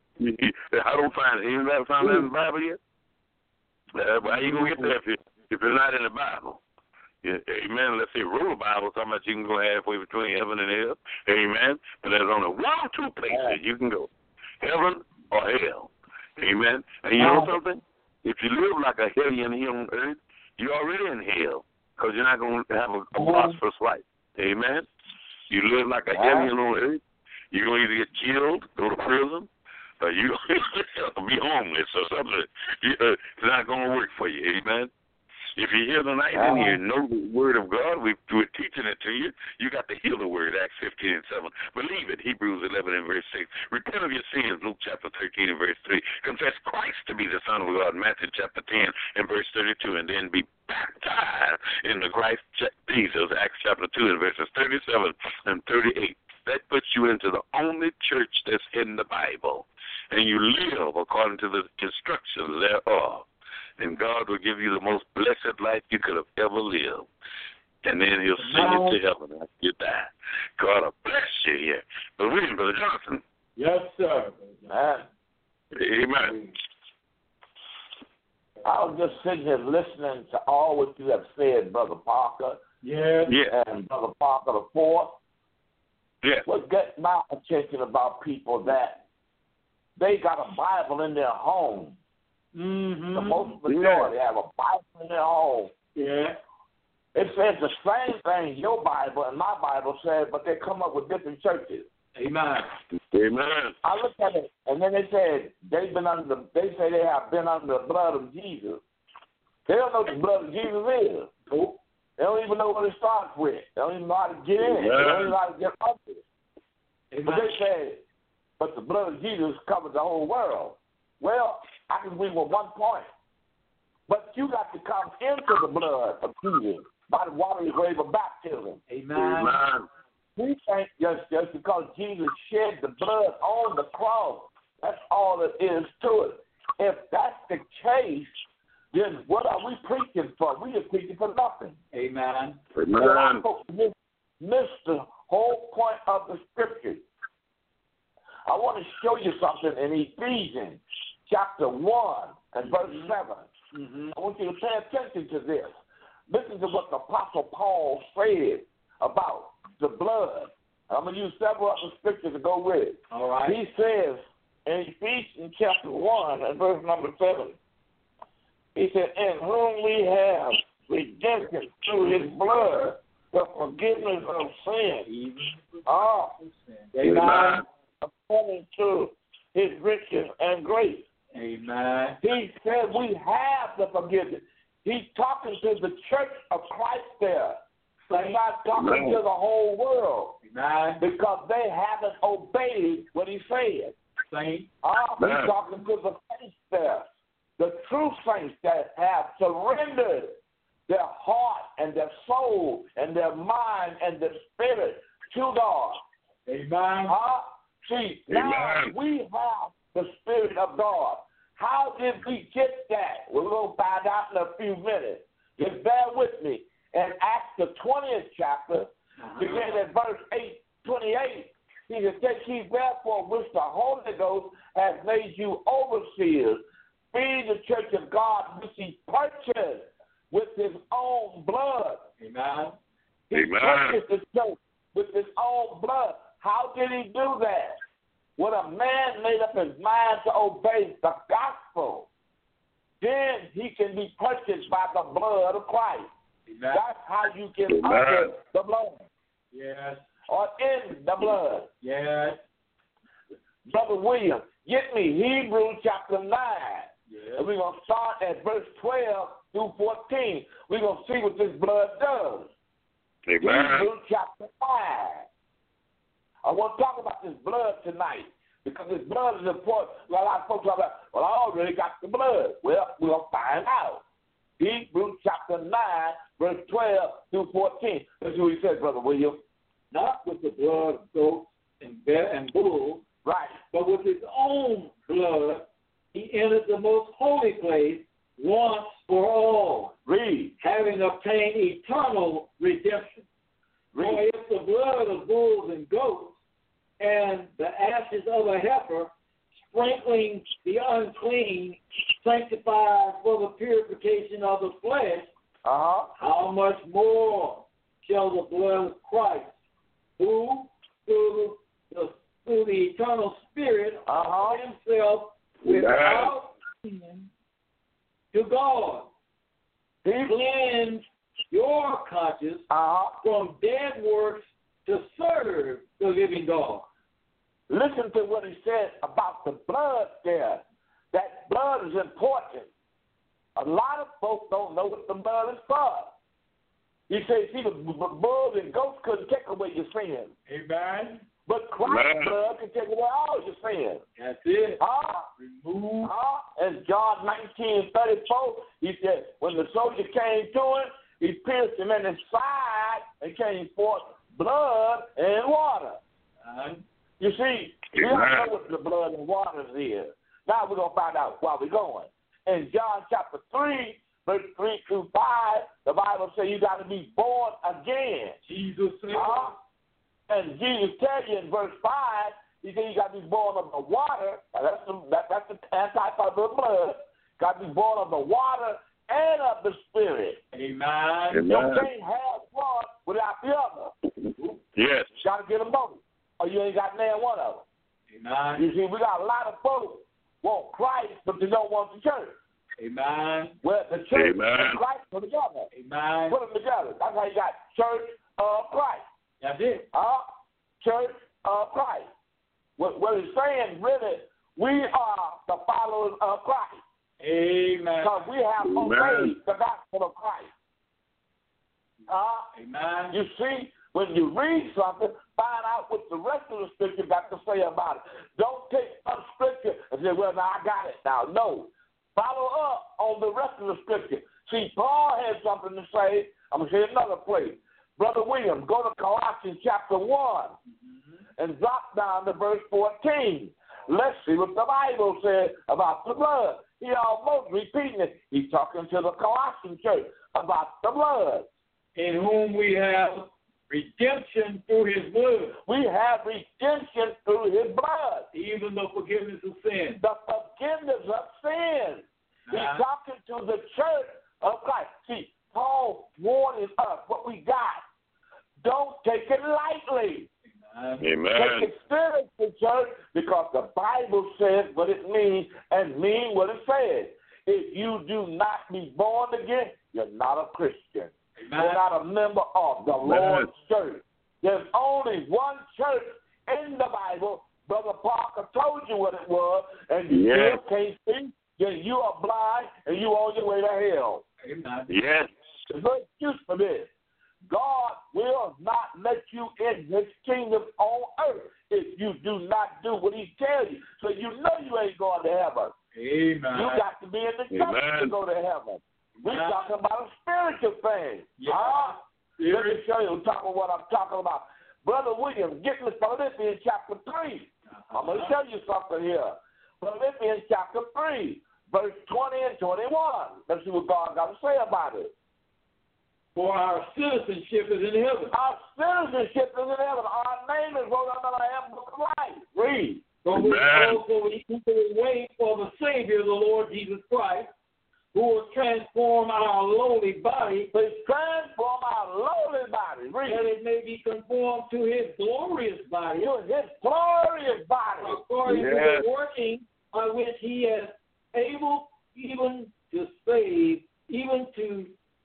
I don't find it. Anybody found that in the Bible yet? Uh, why you going to get there if, you, if it's not in the Bible? Yeah, amen. Let's say rule Bible talking about you can go halfway between heaven and hell. Amen. But there's only one or two places you can go, heaven or hell. Amen. And you know something? If you live like a hellion here on earth, you're already in hell because you're not going to have a, a prosperous life. Amen. You live like a hellion on earth, you're going to either get killed, go to prison, or you're going to be homeless or something. It's not going to work for you. Amen. If you're here tonight and you know the Word of God, we, we're teaching it to you. You got to hear the Word, Acts fifteen and seven. Believe it, Hebrews eleven and verse six. Repent of your sins, Luke chapter thirteen and verse three. Confess Christ to be the Son of God, Matthew chapter ten and verse thirty-two, and then be baptized in the Christ Jesus, Acts chapter two and verses thirty-seven and thirty-eight. That puts you into the only church that's in the Bible, and you live according to the instructions thereof. And God will give you the most blessed life you could have ever lived. And then he'll send you to heaven after you die. God will bless you here. But William, Brother Johnson. Yes, sir. Amen. Amen. I was just sitting here listening to all what you have said, Brother Parker. Yes. Yeah. And Brother Parker the fourth. Yeah. What gets my attention about people that they got a Bible in their home. Mm-hmm. The most majority yeah. have a Bible in their home. Yeah. It says the same thing your Bible and my Bible said, but they come up with different churches. Amen. Amen. I looked at it, and then they said they've been under the. They say they have been under the blood of Jesus. They don't know what the blood of Jesus is. Nope. They don't even know what it starts with. They don't even know how to get in. They don't even know how to get under it. Amen. But they say, but the blood of Jesus covers the whole world. Well, I can agree with one point. But you got to come into the blood of Jesus by the watery grave of baptism. Amen. Amen. We think just, just because Jesus shed the blood on the cross, that's all it is to it. If that's the case, then what are we preaching for? We are preaching for nothing. Amen. Amen. Miss, miss the whole point of the scripture. I want to show you something in Ephesians chapter one and verse seven. Mm-hmm. I want you to pay attention to this. Listen to what the Apostle Paul said about the blood. I'm going to use several other scriptures to go with it. All right. He says in Ephesians chapter one and verse number seven, he said, in whom we have redemption through his blood, the forgiveness of sin. Ah, Amen. According to his riches and grace. Amen. He said we have the forgiveness. He's talking to the church of Christ there. He's not talking Amen. to the whole world. Amen. Because they haven't obeyed what he said. Saint. Ah, he's talking to the saints there. The true saints that have surrendered their heart and their soul and their mind and their spirit to God. Amen. Uh, see, Amen. now we have the Spirit of God. How did we get that? We're going to find out in a few minutes. Just bear with me. In Acts the twentieth chapter, uh-huh. beginning at verse eight, twenty-eight, he said, take ye therefore which the Holy Ghost has made you overseers, feed the church of God which he purchased with his own blood. Amen. He Amen. purchased the church with his own blood. How did he do that? When a man made up his mind to obey the gospel, then he can be purchased by the blood of Christ. Amen. That's how you get Amen. under the blood. Yes. Or in the blood. Yes. Brother William, get me Hebrews chapter nine. Yes. And we're going to start at verse twelve through fourteen. We're going to see what this blood does. Amen. Hebrews chapter nine. I want to talk about this blood tonight because this blood is important. A lot of folks are like, well, I already got the blood. Well, we're going to find out. Hebrews chapter nine, verse twelve through fourteen. That's what he says, Brother William. Not with the blood of goats and bear and bulls, Right. but with his own blood, he entered the most holy place once for all, Read. having obtained eternal redemption. For Read. if the blood of bulls and goats and the ashes of a heifer, sprinkling the unclean, sanctifies for the purification of the flesh, Uh-huh. how much more shall the blood of Christ, who through the, through the eternal Spirit Uh-huh. himself without sin to God, He, cleanse your conscience uh-huh. from dead works to serve the living God. Listen to what he said about the blood there. That blood is important. A lot of folks don't know what the blood is for. He says, see, the bulls and goats couldn't take away your sin. Amen. But Christ's Amen. blood can take away all your sin. That's it. Huh? Remove. Huh? In John nineteen thirty-four, he said, when the soldier came to him, he pierced him in his side and came forth blood and water. Amen. You see, we don't know what the blood and water is. Now we're going to find out where we're going. In John chapter three, verse three through five, the Bible says you got to be born again. Jesus said. Huh? And Jesus tells you in verse five, he said you got to be born of the water. Now that's the, that, that's the antitype of the blood. Got to be born of the water and of the Spirit. Amen. You can't have one without the other. Yes. You got to get them both, or you ain't got near one of them. Amen. You see, we got a lot of folks want Christ, but they don't want the church. Amen. Well, the church Amen. and Christ put together. Amen. Put them together. That's how you got church of Christ. That's it. Uh, church of Christ. What, what he's saying, really, we are the followers of Christ. Amen. Because we have Amen. obeyed the gospel of Christ. Uh, Amen. you see, when you read something, find out what the rest of the scripture got to say about it. Don't take some scripture and say, well, now I got it. Now, no. Follow up on the rest of the scripture. See, Paul had something to say. I'm going to say another place. Brother William, go to Colossians chapter one mm-hmm. and drop down to verse fourteen. Let's see what the Bible says about the blood. He almost repeating it. He's talking to the Colossian church about the blood. In whom we have redemption through his blood. We have redemption through his blood. Even the forgiveness of sin. The forgiveness of sin. Uh-huh. He's talking to the church of Christ. See, Paul warning us what we got. Don't take it lightly. Amen. Take it seriously, church, because the Bible says what it means and mean what it says. If you do not be born again, you're not a Christian. Amen. You're not a member of the Amen. Lord's church. There's only one church in the Bible. Brother Parker told you what it was, and you yes. still can't see. Then you are blind, and you on your way to hell. Amen. Yes. There's no excuse for this. God will not let you in his kingdom on earth if you do not do what he tells you. So you know you ain't going to heaven. Amen. You got to be in the church Amen. To go to heaven. We're Amen. Talking about a spiritual thing. Yeah. Huh? Let me show you talking what I'm talking about. Brother William, get me Philippians chapter three. Uh-huh. I'm going to show you something here. Philippians chapter three, verse twenty and twenty-one. Let's see what God got to say about it. For our citizenship is in heaven. Our citizenship is in heaven. Our name is wrote under the Lamb Book of Life. Read. For we also eagerly wait for the Savior, the Lord Jesus Christ, who will transform our lowly body. Please transform our lowly body. Read. That it may be conformed to his glorious body. To his glorious body. According yes. to the working by which he is able even to save, even to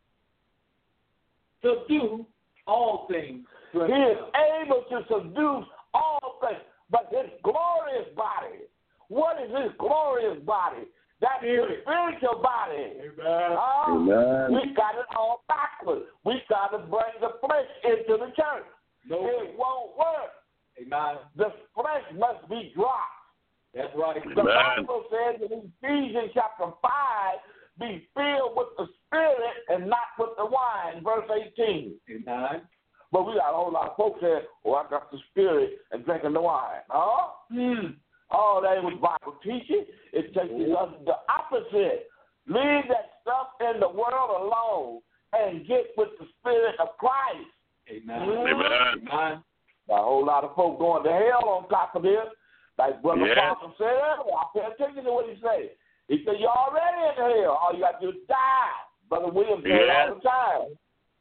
subdue all things. He is able to subdue all things. But his glorious body, what is his glorious body? That's his spiritual body. Amen. Uh, Amen. We got it all backwards. We got to bring the flesh into the church. No. It won't work. Amen. The flesh must be dropped. That's right. The Amen. Bible says in Ephesians chapter five, be filled with the Spirit and not with the wine, verse eighteen. Amen. But we got a whole lot of folks saying, oh, I got the Spirit and drinking the wine. Huh? Mm. Oh, that was Bible teaching. It takes us the opposite. Leave that stuff in the world alone and get with the Spirit of Christ. Amen. Amen. Amen. A whole lot of folks going to hell on top of this. Like Brother yes. Parker said earlier, I pay attention to what he said. He said, you're already in hell. All you got to do is die. Brother William said yes. all the time.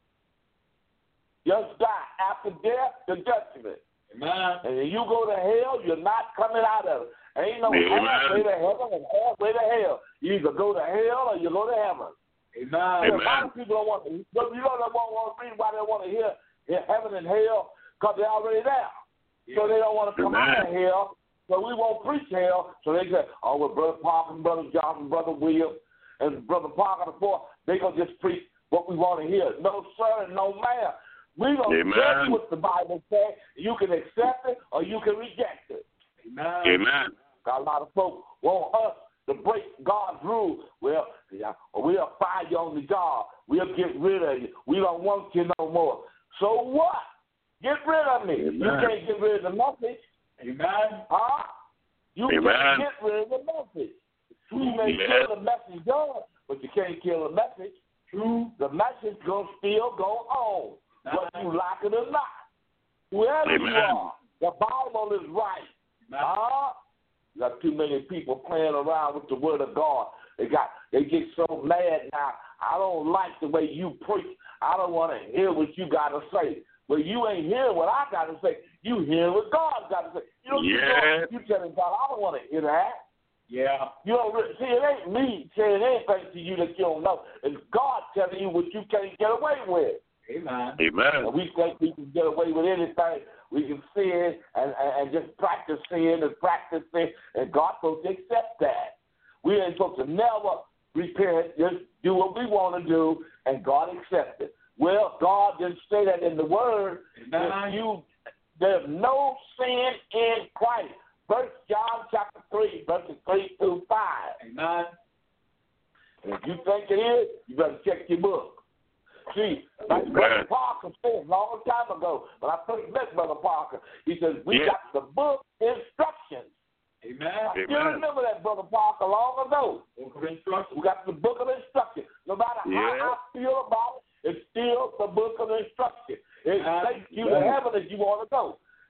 Just die. After death, the judgment. Amen. And if you go to hell, you're not coming out of it. Ain't no halfway to heaven and halfway to hell. You either go to hell or you go to heaven. Amen. A lot of people don't want to, you don't want to read why they want to hear, hear heaven and hell, because they're already there. Yeah. So they don't want to come Amen. Out of hell. So we won't preach hell. So they say, oh, well, Brother Parker and Brother Johnson, Brother William, and Brother Parker the fourth, they going to just preach what we want to hear. No, sir, and no, ma'am. We're going to tell you what the Bible says. You can accept it or you can reject it. Amen. Amen. Got a lot of folks want us to break God's rule. Well, yeah, we'll fire you on the job. We'll get rid of you. We don't want you no more. So what? Get rid of me. Amen. You can't get rid of the message. Amen. Huh? You Amen. can't get rid of the message. You may Amen. kill the message done, but you can't kill the message. True. The message going to still go on, whether you like it or not. Whoever Amen. you are, the Bible is right. Huh? You got too many people playing around with the word of God. They got they get so mad now. I don't like the way you preach. I don't want to hear what you got to say. Well, you ain't hearing what I got to say. You hear what God got to say. You know, yeah. you, you telling God, I don't want to hear that. Yeah. You don't really, see, it ain't me saying anything to you that you don't know. It's God telling you what you can't get away with. Amen. Amen. And we think we can get away with anything. We can sin and, and, and just practice sin and practice sin, and God's supposed to accept that. We ain't supposed to never repent, just do what we want to do, and God accepts it. Well, God didn't say that in the Word. If you, there's no sin in Christ. First John chapter three, verses three through five. Amen. And if you think it is, you better check your book. See, like Amen. Brother Parker said a long time ago, when I first met Brother Parker, he says, we yeah. got the book instructions. Amen. I still Amen. Remember that, Brother Parker, long ago. Book of instructions. We got the book of instructions. No matter yeah. how I feel about it, it's still the book of instruction. It takes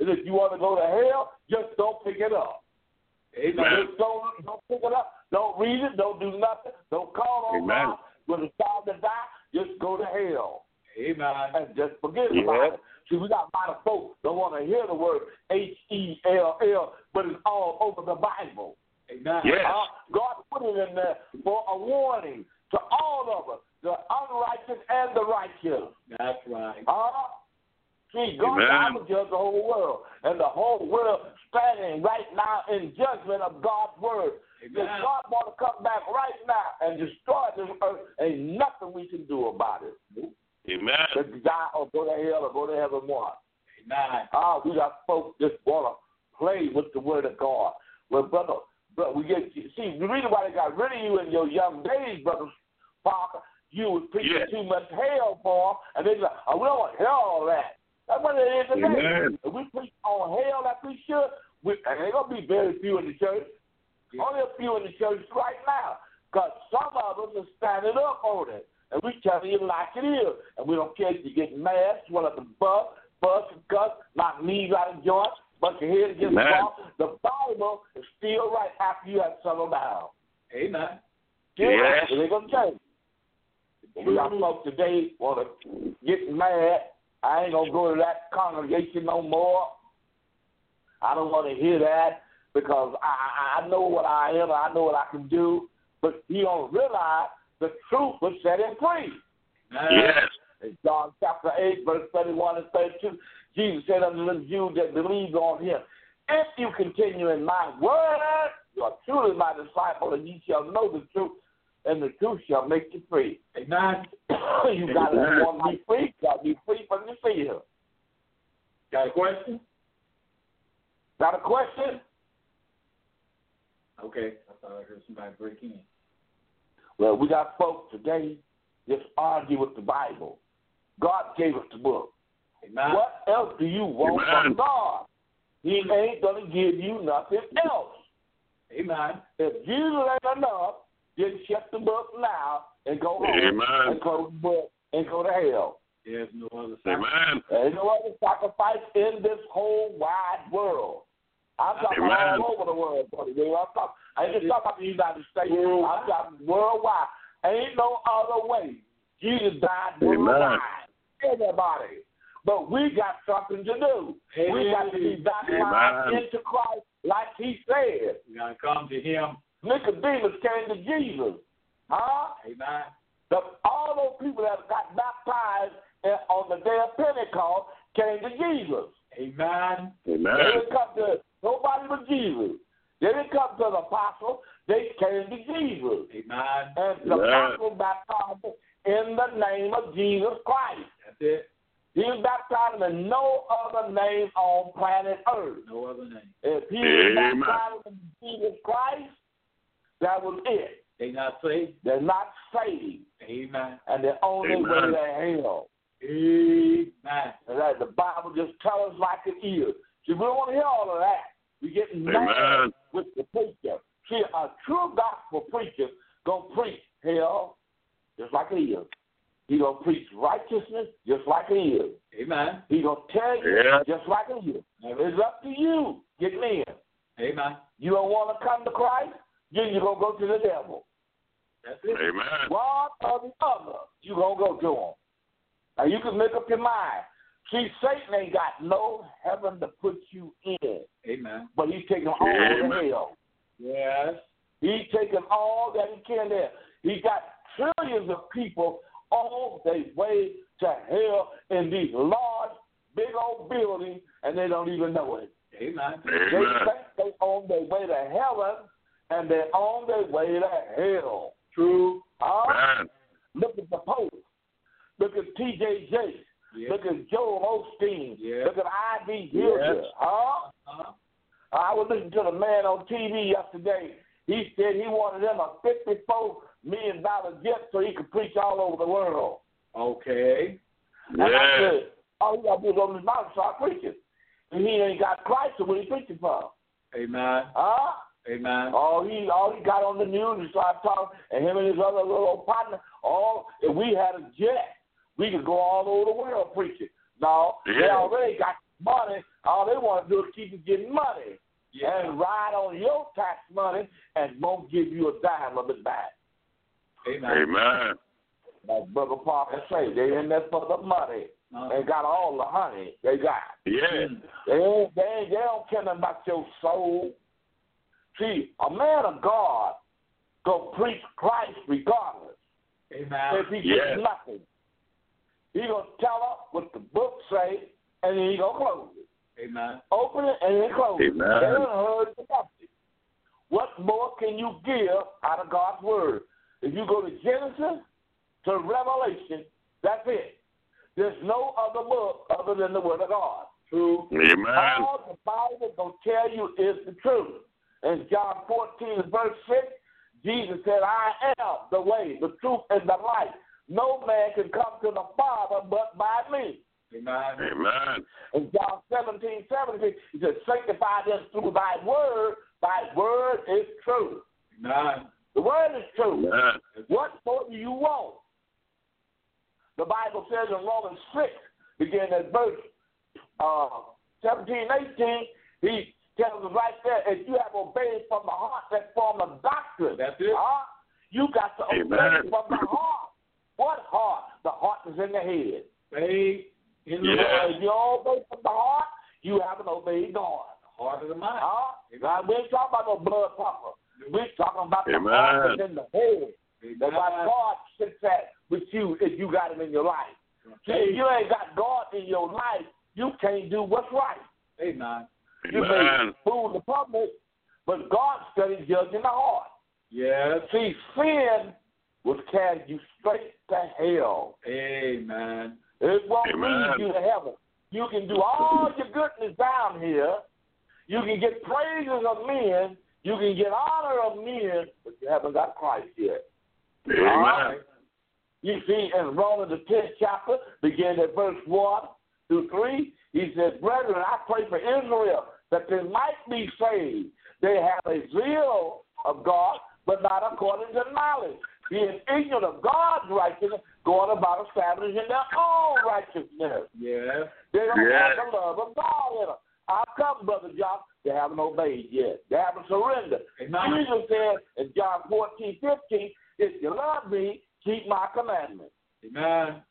And if you want to go to hell, just don't pick it up. Amen. Just don't, don't pick it up. Don't read it. Don't do nothing. Don't call on God. When it's time to die, just go to hell. Amen. And just forget yeah. about it. See, we got a lot of folks that want to hear the word H E L L, but it's all over the Bible. Amen. Yes. Uh, God put it in there for a warning to all of us, the unrighteous and the righteous. That's right. Uh, see, God will judge the whole world, and the whole world standing right now in judgment of God's word. If God want to come back right now and destroy this earth, ain't nothing we can do about it. Amen. To die or go to hell or go to heaven one. Amen. Ah, we got folks just want to play with the word of God. Well, brother, brother, we get see the reason why they got rid of you in your young days, brother, Father, you was preaching yes. too much hell for them, and they like, oh, we don't want to hear all that. That's what it is today. If we preach on hell like we should, we, and there's gonna be very few in the church. Yeah. Only a few in the church right now, because some of us are standing up on it. And we tell you like it is. And we don't care if you get mad, swell up the bus, bus and cuss, knock knees out of joints, bunch your head against the wall. The Bible is still right after you have settled down. Amen. Still yes. right. It ain't going to change. We got folks today want to get mad. I ain't going to go to that congregation no more. I don't want to hear that because I, I know what I am. I know what I can do. But you don't realize the truth was set him free. Yes. In John chapter eight, verse thirty-one and thirty-two, Jesus said unto the Jews that believed on him, if you continue in my word, you are truly my disciple, and ye shall know the truth, and the truth shall make you free. Amen. You got to want to be free. You got to be free from your fear. Got a question? Got a question? Okay. I thought I heard somebody break in. Well, we got folks today just argue with the Bible. God gave us the book. Amen. What else do you want Amen. From God? He ain't going to give you nothing else. Amen. If Jesus ain't enough, then shut the book now and go home Amen. And close the book and go to hell. There's no other sacrifice. There's no other sacrifice in this whole wide world. I'm talking Amen. All over the world, buddy. I'm talking, I ain't just talking about the United States. I'm talking worldwide. Ain't no other way. Jesus died worldwide. Everybody. But we got something to do. Amen. We got to be baptized into Christ like he said. We got to come to him. Nicodemus came to Jesus. Huh? Amen. The, all those people that got baptized on the day of Pentecost came to Jesus. Amen. Amen. They didn't come to nobody but Jesus. They didn't come to the apostle. They came to Jesus. Amen. And the apostle baptized in the name of Jesus Christ. That's it. He was baptized in no other name on planet Earth. No other name. If he was baptized in Jesus Christ, that was it. They not saved. They're not saved. Amen. And they're on their way to hell. Amen. And that the Bible just tells us like it is. See, we don't want to hear all of that. We're getting mad with the preacher. See, a true gospel preacher gonna preach hell just like it is. He gonna preach righteousness just like it is. Amen. He gonna tell you yeah. just like it is. It's up to you. Get in. Amen. You don't want to come to Christ, then you're gonna go to the devil. That's it. Amen. One or the other, you gonna go to him. Now you can make up your mind. See, Satan ain't got no heaven to put you in. Amen. But he's taking all the hell. Yes. He's taking all that he can there. He got trillions of people on their way to hell in these large, big old buildings, and they don't even know it. Amen. Amen. They think they're on their way to heaven, and they're on their way to hell. True. Uh, look at the Pope. Look at T J Jakes. Yeah. Look at Joel Osteen. Yeah. Look at I B Hilliard. Yes. Huh? Uh-huh. I was listening to the man on T V yesterday. He said he wanted him a fifty-four million dollars jet so he could preach all over the world. Okay. Yeah. And I said, all he got to do is open his mouth and start preaching. And he ain't got Christ, so what he preaching for? Amen. Huh? Amen. All he all he got on the news and started talking, and him and his other little partner, all if we had a jet, we could go all over the world preaching. No, yeah. they already got money, all they want to do is keep you getting money yeah. and ride on your tax money and won't give you a dime of it back. Amen. Amen. Like Brother Parker say, they in there for the money. Uh-huh. They got all the honey they got. Yeah. They, ain't, they, ain't, they don't care nothing about your soul. See, a man of God go preach Christ regardless. Amen. If he gets yes. nothing, he gonna tell her what the book say, and then he gonna close it. Amen. Open it and then close it. Amen. They done heard the message. What more can you give out of God's word? If you go to Genesis to Revelation, that's it. There's no other book other than the word of God. True. Amen. All the Bible gonna tell you is the truth. In John fourteen, verse six, Jesus said, I am the way, the truth, and the life. No man can come to the Father but by me. Amen. Amen. In John seventeen, seventeen, he said, sanctify them through thy word. Thy word is true. Amen. The word is true. Amen. What more do you want? The Bible says in Romans six, beginning at verse uh, seventeen, eighteen, he tells us right there, if you have obeyed from the heart that form of doctrine, that's it. Uh, you got to obey Amen. from the heart. What heart? The heart is in the head. Faith in the yeah. Lord. If you obey from the heart, you haven't obeyed God. The heart of the mind. Uh, now, we ain't talking about no blood pumper. We're talking about the Amen. heart that's in the head. Amen. That's why God sits at with you if you got him in your life. See, if you ain't got God in your life, you can't do what's right. Amen. You may fool the public, but God studies judging the heart. Yes. See, sin will carry you straight to hell. Amen. It won't Amen. lead you to heaven. You can do all your goodness down here. You can get praises of men. You can get honor of men, but you haven't got Christ yet. Amen. Right? You see, in Romans the tenth chapter, beginning at verse one through three, he says, brethren, I pray for Israel that they might be saved. They have a zeal of God, but not according to knowledge. Being ignorant of God's righteousness, going about establishing their own righteousness. Yes. They don't yes. have the love of God in them. How come, Brother John? They haven't obeyed yet. They haven't surrendered. Amen. Jesus said in John fourteen, fifteen, if you love me, keep my commandments. Amen.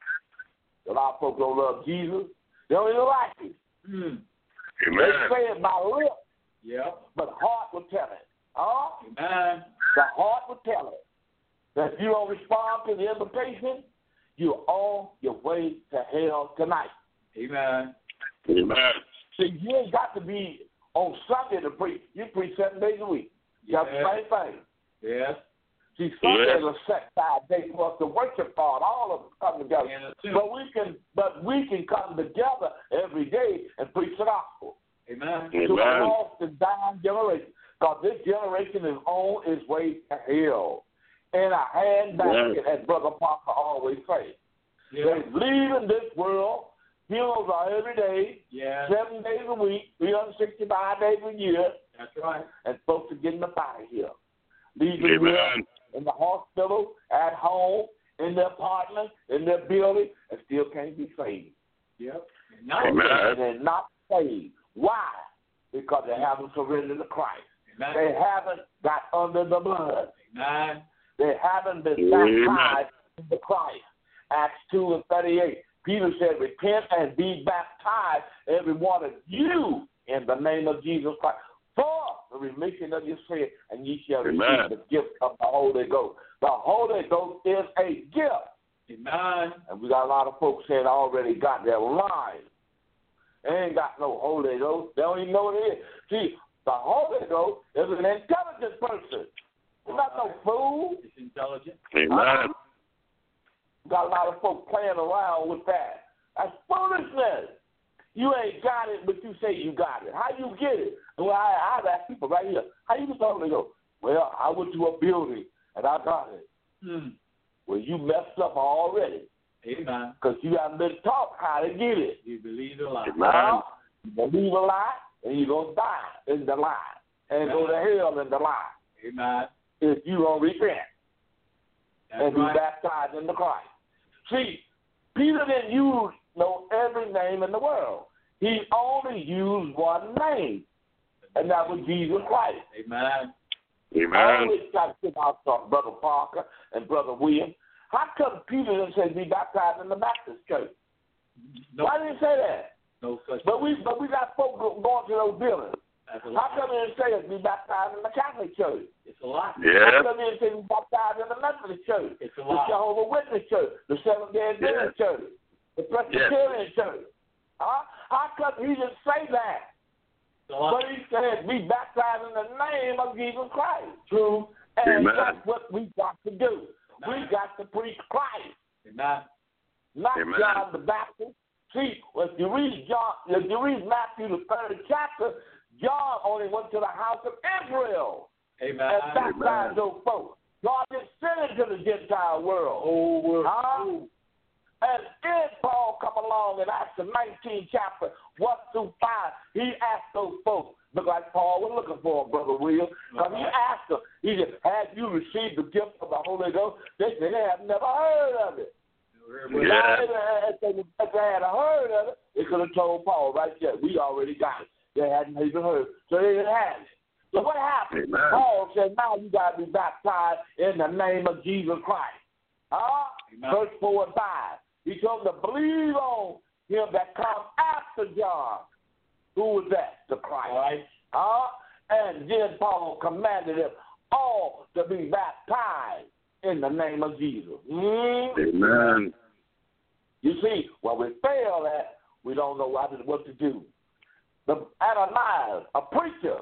A lot of folks don't love Jesus. They don't even like him. Mm. They Amen. say it by lips, Yep. but heart will tell it. Huh? Amen. The heart will tell it. That if you don't respond to the invitation, you're on your way to hell tonight. Amen. Amen. See, you ain't got to be on Sunday to preach. You preach seven days a week. You got Yes. the same thing. Yes. See, Sunday Yes. is a set side day for us to worship God. All of us come together. Yeah, but we can, but we can come together every day and preach the gospel Amen. to a Amen. lost and dying generation. Because this generation is on its way to hell. In a handbasket, as Brother Parker always says. Yeah. They're leaving this world. Funerals are every day, Yeah. seven days a week, three hundred sixty-five days a year, That's right. and folks are getting up out of here. Leaving Amen. here in the hospital, at home, in their apartment, in their building, and still can't be saved. Yep. Amen. And they're not saved. Why? Because they haven't surrendered to Christ. Amen. They haven't got under the blood. Amen. They haven't been Amen. baptized into Christ. Acts two and thirty-eight. Peter said, repent and be baptized, every one of you, in the name of Jesus Christ, for the remission of your sin, and ye shall receive Amen. the gift of the Holy Ghost. The Holy Ghost is a gift. Amen. And we got a lot of folks saying already got their line. They ain't got no Holy Ghost. They don't even know what it is. See, the Holy Ghost is an intelligent person. He's not no fool. It's intelligent. Amen. Got a lot of folks playing around with that. That's foolishness. You ain't got it, but you say you got it. How you get it? Well, I, I've asked people right here, how you get the Holy Ghost? Well, I went to a building, and I got it. Hmm. Well, you messed up already. Amen. Because you haven't been taught how to get it. You believe the lie. Amen. You believe a lie, and you're going to die in the lie. And go to hell in the lie. Amen. If you don't repent. That's and be right. baptized in the Christ. See, Peter didn't use know every name in the world. he only used one name, and that was Jesus Christ. Amen. Amen. I always try to think out Brother Parker and Brother William. How come Peter didn't say be baptized in the Baptist church? No, Why didn't he say that? no such But we but we got folks going to those buildings. That's a How lot. come he didn't say be baptized in the Catholic church? It's a lot. Yeah. How come he didn't say be baptized in the Methodist church? It's a The lot. Jehovah's Witness church, the Seventh-day Adventist church, the Presbyterian church. Huh? How come he didn't say that? It's a lot. But he said be baptized in the name of Jesus Christ. True. And Amen. that's what we got to do. We got to preach Christ. Amen. Not Amen. John the Baptist. See, if you read John, if you read Matthew the third chapter, John only went to the house of Israel Amen. and baptized those folks. God didn't send it to the Gentile world. Oh, we're Huh? And then Paul come along in Acts the nineteenth chapter, one through five, he asked those folks, look like Paul was looking for him, Brother William, because he asked them, he said, have you received the gift of the Holy Ghost? They said they have never heard of it. Yeah. If they, if they had heard of it, they could have told Paul right there, we already got it. They hadn't even heard, so they didn't have it. So what happened? Amen. Paul said, now you got to be baptized in the name of Jesus Christ. Huh? Amen. Verse four and five. He told them to believe on him that comes after John. Who was that? The Christ. Right. Huh? And then Paul commanded them all to be baptized in the name of Jesus. Mm? Amen. You see, when we fail at, we don't know what to, what to do. The Ananias, a preacher,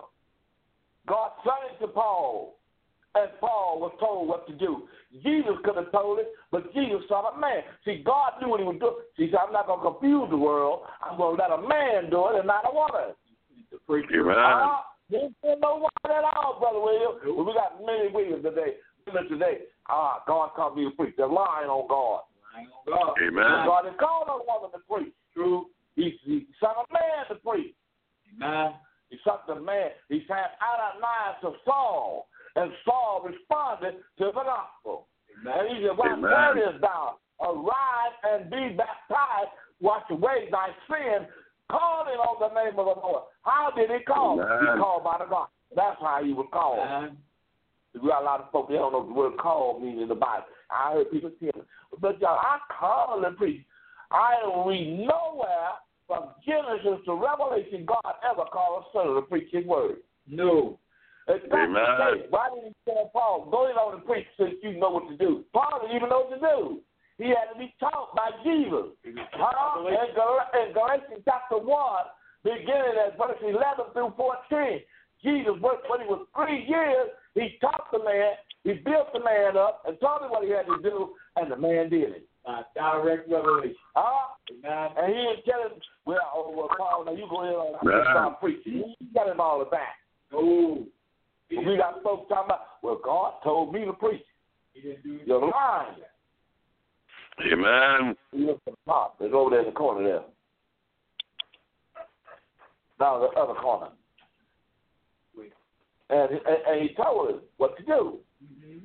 God sent it to Paul, and Paul was told what to do. Jesus could have told it, but Jesus saw a man. See, God knew what he was doing. He said, I'm not going to confuse the world. I'm going to let a man do it and not a woman. The preacher. Amen. Uh, there's no woman at all, Brother William. Well, we got many Williams today. Women today. Ah, God called me to preach. They're lying on God. Lying on God. Amen. God didn't call no woman to preach. True. He, he sent a man to preach. Amen. He sent a man. He sent Ananias to Saul, and Saul responded to the gospel. Amen. And he said, why tarriest thou? Arise and be baptized, wash away thy sins, calling on the name of the Lord. How did he call? Amen. He called by the gospel. That's how he was called. Amen. We got a lot of folks, they don't know what the word call means in the Bible. I heard people say, but y'all, I call and preach. I don't read nowhere from Genesis to Revelation God ever called a son to preach his word. No. If that's Amen. the case, why didn't he tell Paul, go in on and preach since you know what to do? Paul didn't even know what to do. He had to be taught by Jesus. Huh? In, Gal- in Galatians chapter one, beginning at verse eleven through fourteen, Jesus worked when he was three years. He taught the man, he built the man up, and told him what he had to do, and the man did it. Uh, direct revelation. Huh? Amen. And he didn't tell him, well, oh, well, Paul, now you go in on Right. and start preaching. He got him all of that. No. But we got folks talking about, well, God told me to preach. He didn't do You're lying. Amen. You look at the top. It's over there in the corner there. Now the other corner. And, and, and he told us what to do. Mm-hmm.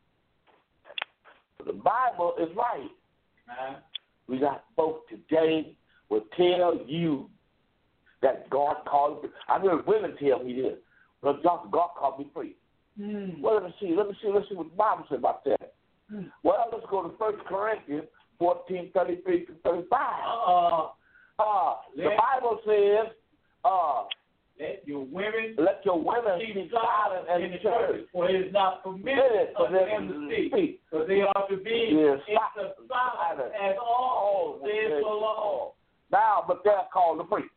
The Bible is right. Amen. We got folks today will tell you that God called you. I heard women tell me this. But God called me free. Mm. Well, let me see. Let me see. Let's see what the Bible says about that. Mm. Well, let's go to First Corinthians fourteen, thirty-three to thirty-five. Uh, Uh, the let, Bible says, uh, let your women let your women keep be silent silent in the and church. church, for it is not permitted For unto them them to to speak, speak. for they are to be Yes, in the silence as all says the Lord. Now, but they're called to preach.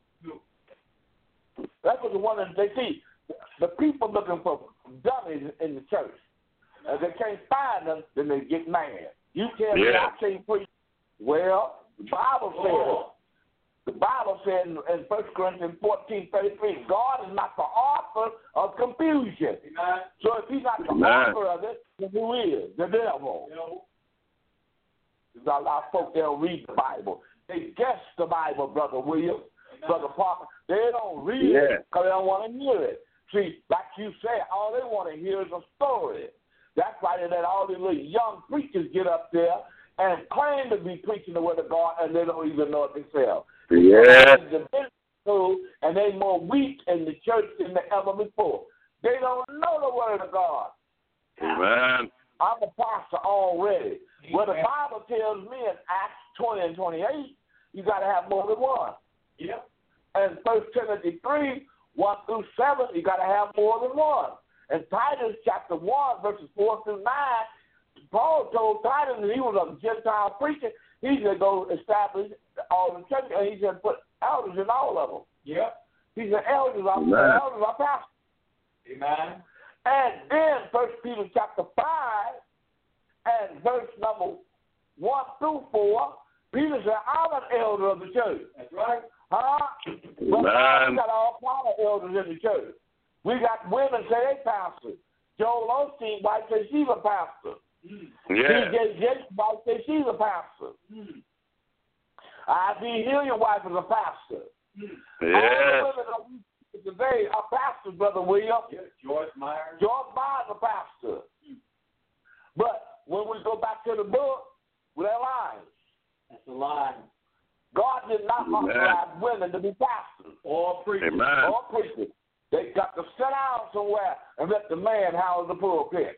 That's what the one that they see. The people looking for dummies in the church. If they can't find them, then they get mad. You tell me Yeah. I can't preach. Well, the Bible says, the Bible says in First Corinthians fourteen, thirty-three, God is not the author of confusion. Amen. So if he's not the Amen. author of it, then who is? The devil. You know, There's a lot of folks that don't read the Bible. They guess the Bible, Brother William, Brother Parker. They don't read Yeah. it because they don't want to hear it. See, like you said, all they want to hear is a story. That's why they let all these little young preachers get up there and claim to be preaching the word of God, and they don't even know it themselves. Yes. And they more weak in the church than they ever before. They don't know the word of God. Amen. I'm a pastor already. Well, the Bible tells me in Acts twenty and twenty-eight, you got to have more than one. Yep. And First Timothy three, one through seven, you got to have more than one. And Titus chapter one, verses four through nine, Paul told Titus that he was a Gentile preacher. He said go establish all the churches, and he said put elders in all of them. Yep. He said elders are elders are pastors. Amen. And then First Peter chapter five and verse number one through four, Peter said, I'm an elder of the church. That's right. Huh? But now we got all kind of elders in the church. We got women say they pastor. Joel Osteen wife says she's a pastor. Mm. Yeah. D J Jake's wife says she's a pastor. Mm. I V Hilliard wife is a pastor. Mm. Yeah. All the women are today are pastors, Brother William. Yeah. George Myers. George Myers is a pastor. Mm. But when we go back to the book, we're lying. That's a lie. God did not authorize women to be pastors Or preachers. Amen. or preachers. They got to sit down somewhere and let the man house the pulpit.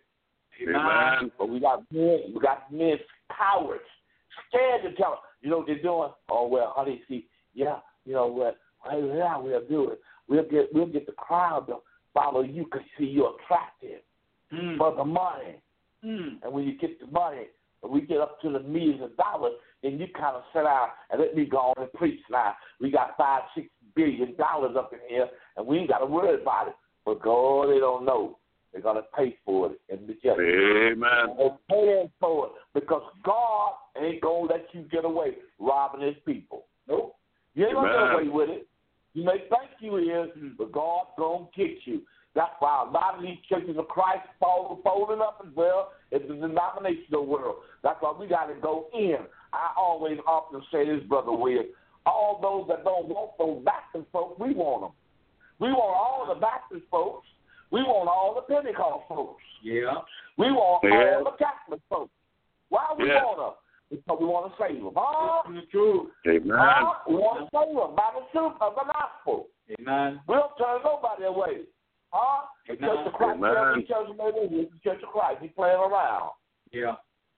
Amen. But we got men, we got men cowards, scared to tell them. You know what they're doing? Oh well, honey, see, yeah, you know what? Well, yeah, we'll do it. We'll get, we'll get the crowd to follow you because see you're attractive Mm. for the money. Mm. And when you get the money, and we get up to the millions of dollars, then you kind of sit down and let me go on and preach now. We got five, six billion dollars up in here, and we ain't got to worry about it. But God, they don't know. They're going to pay for it in the judgment. Amen. They're paying for it because God ain't going to let you get away robbing his people. Nope. You ain't going to get away with it. You may think you is, but God's going to get you. That's why a lot of these churches of Christ fall folding up as well. It's the denominational world. That's why we got to go in. I always often say this, Brother Will. All those that don't want those Baptist folks, we want them. We want all the Baptist folks. We want all the Pentecost folks. Yeah. We want Yeah. all the Catholic folks. Why we Yeah. want them? Because we want to save them. Huh? That's the truth. Amen. Huh? We want to save them by the truth of the gospel. Amen. We don't turn nobody away. Huh? The Amen. Church of Christ, Amen. every church of the Church of Christ. He's playing around. Yeah.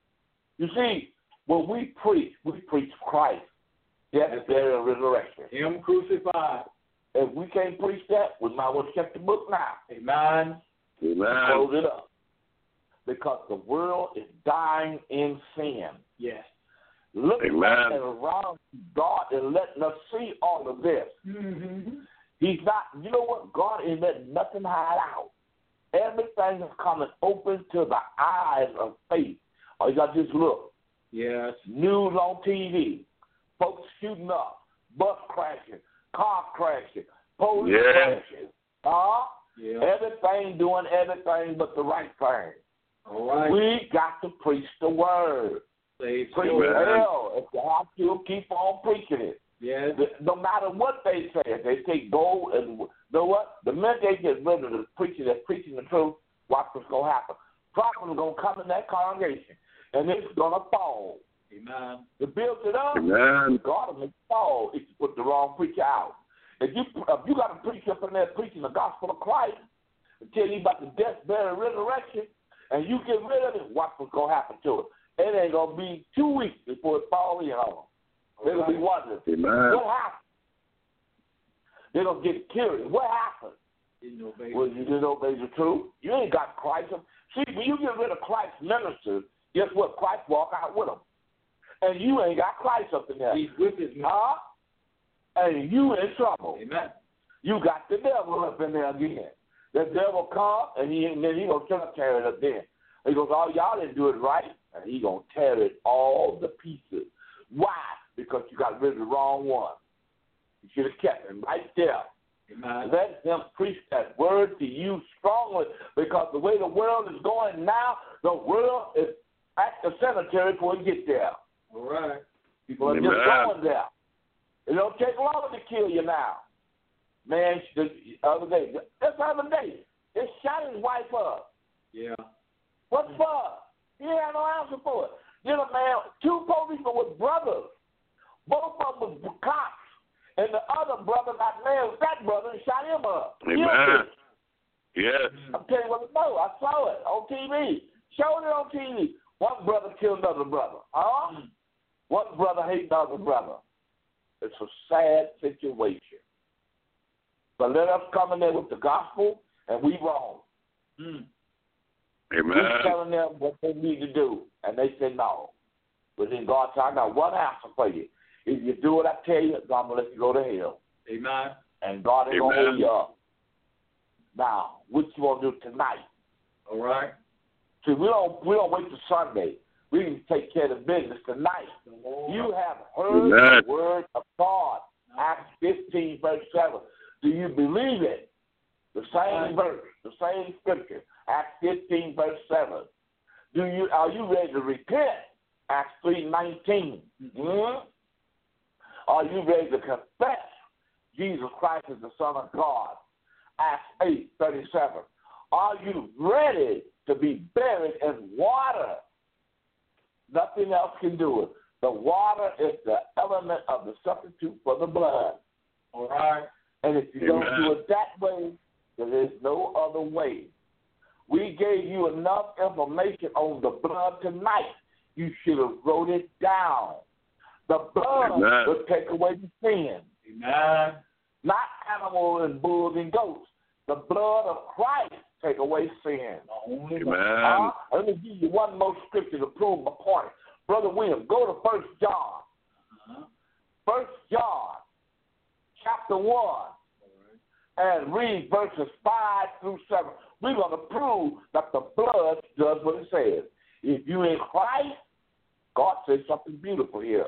You see, when we preach, we preach Christ, death, burial, and resurrection. Him crucified. If we can't preach that, we might well check the book now. Amen. Amen. Close it up. Because the world is dying in sin. Yes. Look Amen. at and around God and letting us see all of this. Mm-hmm. He's not, you know what? God ain't letting nothing hide out. Everything is coming open to the eyes of faith. All you got to just look. Yes. News on T V, folks shooting up, bus crashing, car crashing, police Yeah. crashing. Uh, Yeah. everything doing everything but the right thing. All right. We got to preach the word. Say Preach so. it hell. If you have to, keep on preaching it. Yes. No matter what they say, if they say go and you know what? The minute they get rid of the preacher that's preaching the truth, watch what's gonna happen. Problems gonna come in that congregation, and it's gonna fall. Amen. To build it up, Amen. God will make it fall if you put the wrong preacher out. If you if you got a preacher up in there preaching the gospel of Christ and tell you about the death, burial, and resurrection, and you get rid of it, watch what's gonna happen to it. It ain't gonna be two weeks before it falls in on them. They're gonna be wondering, Amen. what happened? They're gonna get curious. What happened? Didn't obey. Well, you didn't obey the truth. You ain't got Christ. See, when you get rid of Christ's ministers, guess what? Christ walk out with them. And you ain't got Christ up in there. He's with his man. Huh? And you in trouble. Amen. You got the devil up in there again. The devil come, and, he, and then he going to tear it up there. He goes, oh, y'all didn't do it right. And he going to tear it all to pieces. Why? Because you got rid of the wrong one. You should have kept him right there. Amen. Let them preach that word to you strongly, because the way the world is going now, the world is at the cemetery before you get there. All right. People are Amen. just going there. It don't take long to kill you now. Man, the other day, this other day, they shot his wife up. Yeah. What for? He had no answer for it. Then a man, two policemen were brothers. Both of them were cops. And the other brother got mad with that brother and shot him up. Amen. Yes. I'm telling you what I know. I saw it on T V. Showed it on T V. One brother killed another brother. Huh? Mm. One brother hates another brother. It's a sad situation. But let us come in there with the gospel, and we wrong. Mm. Amen. We're telling them what they need to do, and they say no. But then God said, I got one answer for you. If you do what I tell you, God will let you go to hell. Amen. And God ain't going to hold you up. Now, what you want to do tonight? All right. See, we don't, we don't wait till Sunday. We can take care of the business tonight. Oh. You have heard Amen. The word of God. Acts fifteen, verse seven. Do you believe it? The same verse, the same scripture. Acts fifteen, verse seven. Do you? Are you ready to repent? Acts three nineteen. Mm-hmm. Are you ready to confess Jesus Christ is the Son of God? Acts eight thirty-seven. Are you ready to be buried in water? Nothing else can do it. The water is the element of the substitute for the blood. All right? And if you Amen. Don't do it that way, there is no other way. We gave you enough information on the blood tonight. You should have wrote it down. The blood Amen. Will take away the sin. Amen. Not animals and bulls and goats. The blood of Christ take away sin. Amen. Uh, let me give you one more scripture to prove my point. Brother William, go to First John. Uh-huh. First John, chapter one, right. And read verses five through seven. We're going to prove that the blood does what it says. If you in Christ, God says something beautiful here.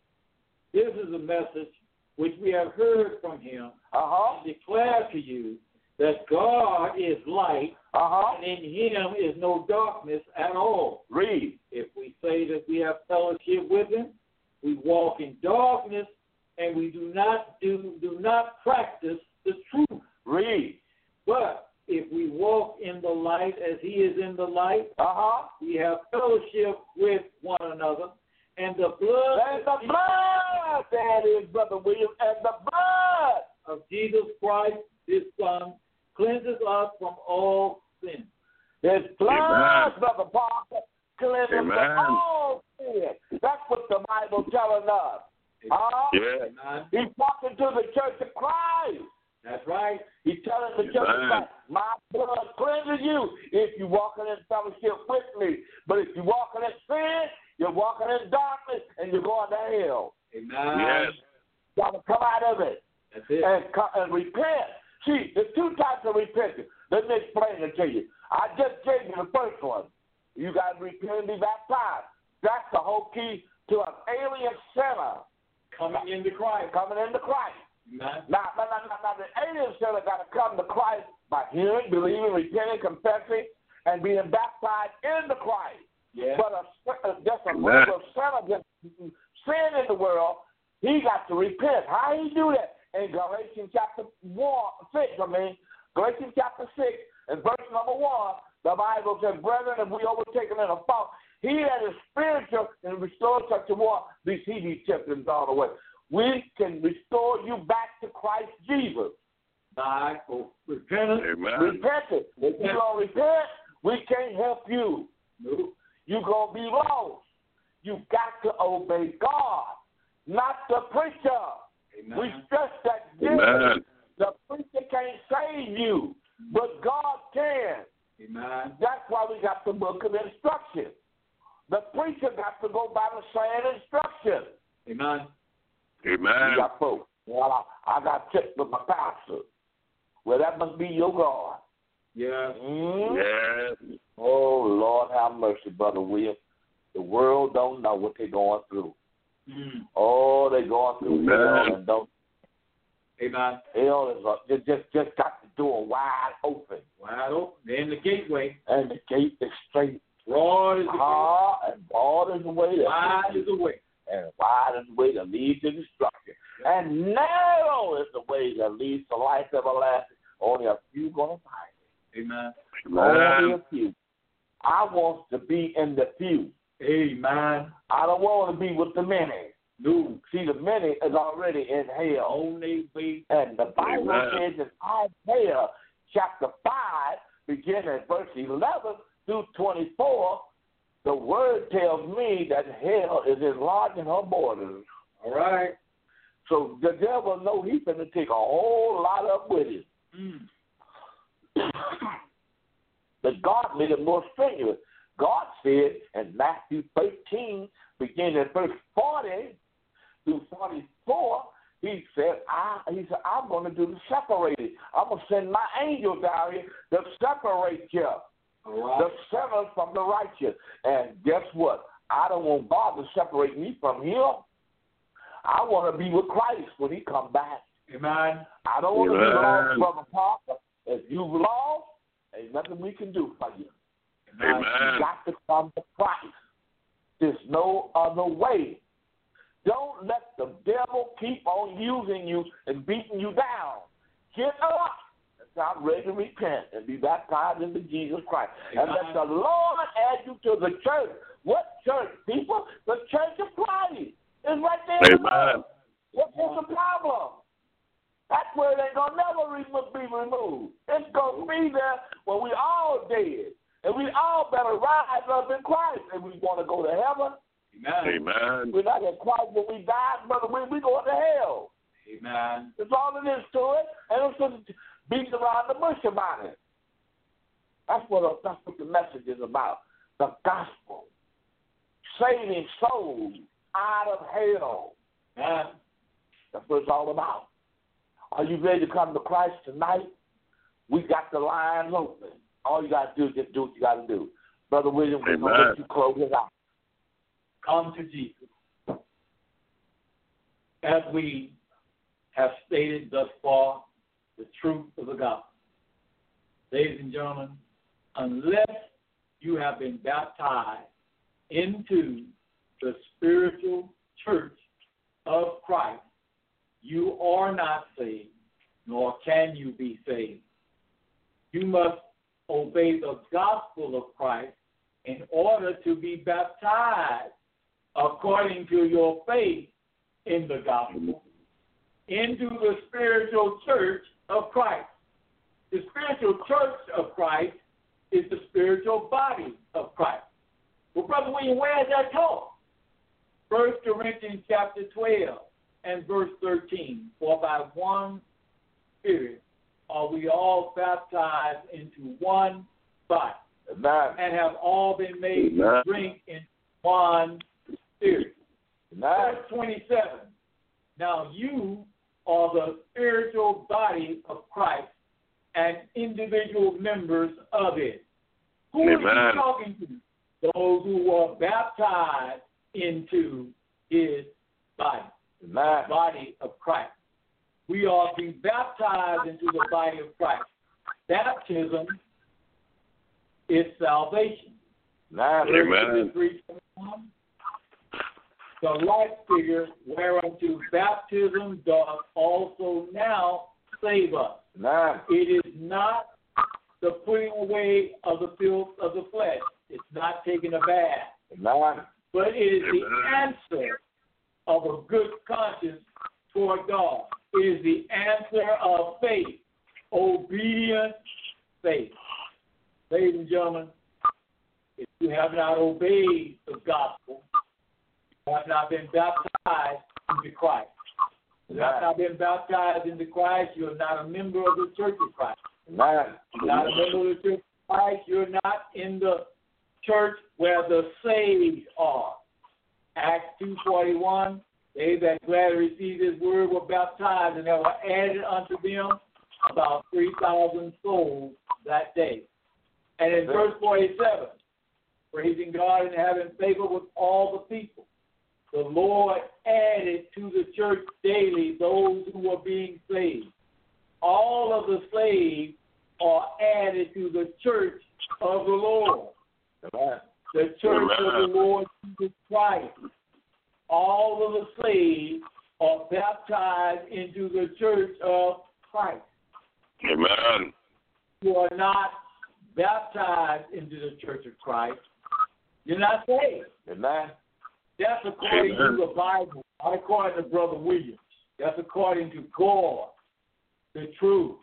This is a message which we have heard from him uh-huh. and declare to you that God is light, uh-huh. and in him is no darkness at all. Read. If we say that we have fellowship with him, we walk in darkness, and we do not do do not practice the truth. Read. But if we walk in the light as he is in the light, uh-huh. we have fellowship with one another, and the blood and the blood, that is, Brother William, and the blood of Jesus Christ, his Son, cleanses us from all sin. His blood, Amen. Brother Parker, cleanses us from all sin. That's what the Bible telling us. Uh, yeah. He's talking to the church of Christ. That's right. He's telling the church of Christ, my blood cleanses you if you're walking in fellowship with me. But if you're walking in sin, you're walking in darkness, and you're going to hell. Amen. Yes. You got to come out of it. That's it. And, and repent. See, there's two types of repentance. Let me explain it to you. I just gave you the first one. You got to repent and be baptized. That's the whole key to an alien sinner. Coming into Christ. Coming into Christ. Amen. Now, now, now, now, the alien sinner got to come to Christ by hearing, believing, repenting, confessing, and being baptized into Christ. Yeah. But a, just a regular sinner just sin in the world, he got to repent. How he do that? In Galatians chapter one, six, I mean, Galatians chapter six, and verse number one, the Bible says, brethren, if we overtaken in a fault, he that is spiritual and restores such a one, these he be tempted all the way. We can restore you back to Christ Jesus. By repentance. Amen. Repentance. If you don't repent, we can't help you. No. You're going to be lost. You got to obey God, not the preacher. Amen. We stress that Amen. The preacher can't save you, but God can. Amen. That's why we got the book of instruction. The preacher got to go by the same instruction. Amen. Amen. You got folks. Well, I, I got checked with my pastor. Well, that must be your God. Yeah. Mm-hmm. Yes. Oh, Lord, have mercy, Brother William. The world don't know what they're going through. Mm. Oh, they're going through hell and don't. Amen. Hell is a, just, just just got the door wide open. Wide open. Then the gateway. And the gate is straight. Broad is the ah, gate. And broad is the way. That wide is the way. And wide is the way that leads to destruction. Yeah. And narrow is the way that leads to life everlasting. Only a few going to find it. Amen. Only a few. I want to be in the few. Amen. I don't want to be with the many. No. See, the many is already in hell. Only way. And the Bible Amen. says in Isaiah chapter five, beginning at verse eleven through twenty-four, the word tells me that hell is enlarging her borders. All right. So the devil know he's going to take a whole lot up with him. Mm. But God made it more strenuous. God said in Matthew thirteen, beginning at verse forty through forty-four, he said, I, he said, I'm going to do the separating. I'm going to send my angel down here to separate you, Right. the sinners from the righteous. And guess what? I don't want God to separate me from him. I want to be with Christ when he comes back. Amen. I don't want to be Amen. lost, Brother Parker. If you've lost, ain't nothing we can do for you. Amen. You got to come to Christ. There's no other way. Don't let the devil keep on using you and beating you down. Get up and stop ready to repent and be baptized into Jesus Christ. Amen. And let the Lord add you to the church. What church, people? The church of Christ is right there. Amen. What's the problem? That word ain't going to never be removed. It's going to be there when we all dead. And we all better rise up in Christ. And we want to go to heaven. Amen. Amen. We're not in Christ when we die, brother. We, we go to hell. Amen. That's all it is to it. And it's just beating around the bush about it. That's what, that's what the message is about. The gospel. Saving souls out of hell. Amen. That's what it's all about. Are you ready to come to Christ tonight? We got the lines open. All you got to do is just do what you got to do. Brother William, we're going to let you close it out. Come to Jesus. As we have stated thus far, the truth of the gospel. Ladies and gentlemen, unless you have been baptized into the spiritual church of Christ, you are not saved, nor can you be saved. You must obey the gospel of Christ in order to be baptized according to your faith in the gospel into the spiritual church of Christ. The spiritual church of Christ is the spiritual body of Christ. Well, Brother William, where is that taught? First Corinthians chapter twelve and verse thirteen. For by one Spirit are we all baptized into one body, Amen. and have all been made Amen. to drink in one Spirit. Amen. Verse twenty-seven. Now you are the spiritual body of Christ and individual members of it. Who Amen. are you talking to? Those who were baptized into his body, Amen. body of Christ. We are being baptized into the body of Christ. Baptism is salvation. Amen. Amen. The like figure whereunto baptism doth also now save us. Amen. It is not the putting away of the filth of the flesh. It's not taking a bath. Amen. But it is Amen. the answer of a good conscience toward God. It is the answer of faith, obedient faith. Ladies and gentlemen, if you have not obeyed the gospel, you have not been baptized into Christ. If you have not been baptized into Christ, you are not a member of the church of Christ. Amen. You're not a member of the church of Christ. You're not in the church where the saved are. Acts two forty-one, they that gladly received his word were baptized, and there were added unto them about three thousand souls that day. And in verse forty-seven, praising God and having favor with all the people, the Lord added to the church daily those who were being saved. All of the saved are added to the church of the Lord. Amen. The church of the Lord Jesus Christ. All of the saved are baptized into the church of Christ. Amen. You are not baptized into the church of Christ. You're not saved. Amen. That's according Amen. to the Bible, not according to Brother Williams. That's according to God, the truth.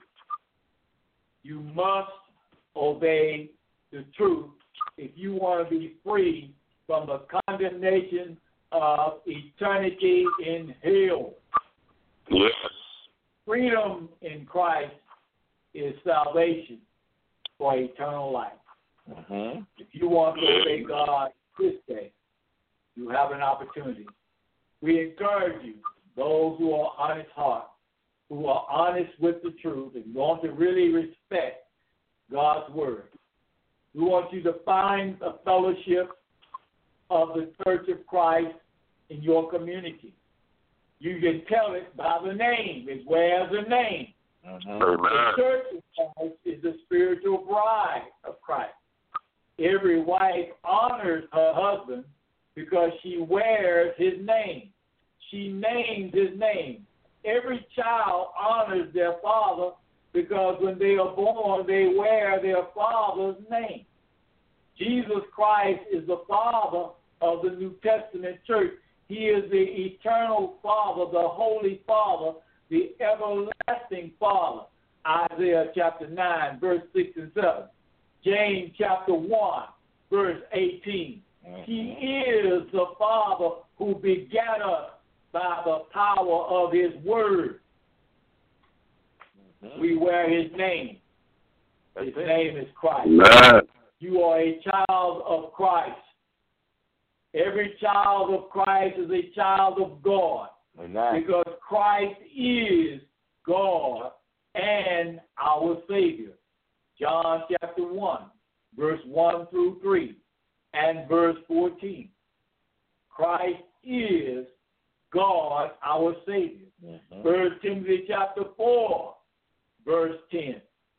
You must obey the truth if you want to be free from the condemnation of eternity in hell. Yes. Freedom in Christ is salvation for eternal life. Mm-hmm. If you want to obey God this day, you have an opportunity. We encourage you, those who are honest heart, who are honest with the truth and want to really respect God's word. We want you to find a fellowship of the Church of Christ in your community. You can tell it by the name. It wears a name. Mm-hmm. The Church of Christ is the spiritual bride of Christ. Every wife honors her husband because she wears his name. She names his name. Every child honors their father because when they are born, they wear their father's name. Jesus Christ is the Father of the New Testament church. He is the eternal Father, the Holy Father, the everlasting Father. Isaiah chapter nine, verse six and seven. James chapter one, verse eighteen. Mm-hmm. He is the Father who begat us by the power of his word. Mm-hmm. We wear his name. His name is Christ. Amen. You are a child of Christ. Every child of Christ is a child of God. Amen. Because Christ is God and our Savior. John chapter one, verse one through three, and verse fourteen. Christ is God, our Savior. Mm-hmm. First Timothy chapter four, verse ten.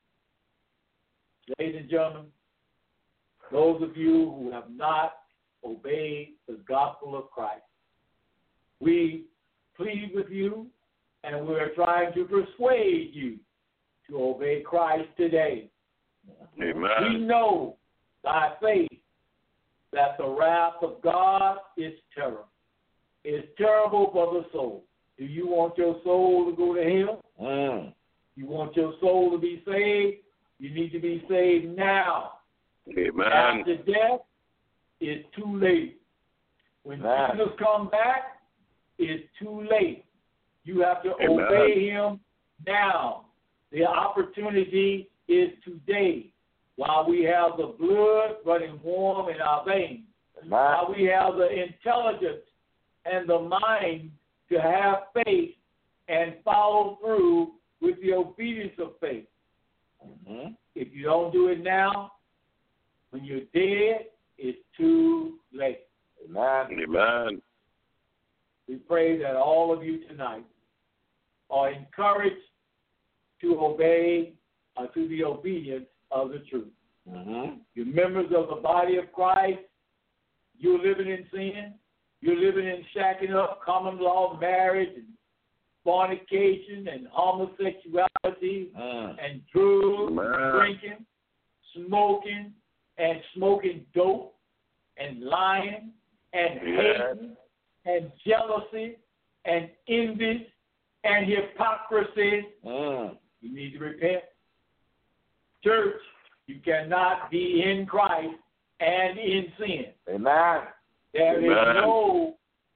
Ladies and gentlemen, those of you who have not obeyed the gospel of Christ, we plead with you, and we are trying to persuade you to obey Christ today. Amen. We know by faith that the wrath of God is terrible. It's terrible for the soul. Do you want your soul to go to hell? Mm. You want your soul to be saved? You need to be saved now. Amen. After death, it's too late. When Amen. Jesus comes back, it's too late. You have to Amen. obey him now. The opportunity is today. While we have the blood running warm in our veins, Amen. while we have the intelligence and the mind to have faith and follow through with the obedience of faith. Mm-hmm. If you don't do it now, when you're dead, it's too late. Amen. Amen. We pray that all of you tonight are encouraged to obey, uh, to the obedience of the truth. Mm-hmm. You're members of the body of Christ. You're living in sin. You're living in shacking up, common law marriage, and fornication, and homosexuality, mm. and drugs, Man. and drinking, smoking, and smoking dope, and lying, and Yeah. hating, and jealousy, and envy, and hypocrisy. Mm. You need to repent. Church, you cannot be in Christ and in sin. Amen. There Amen. is no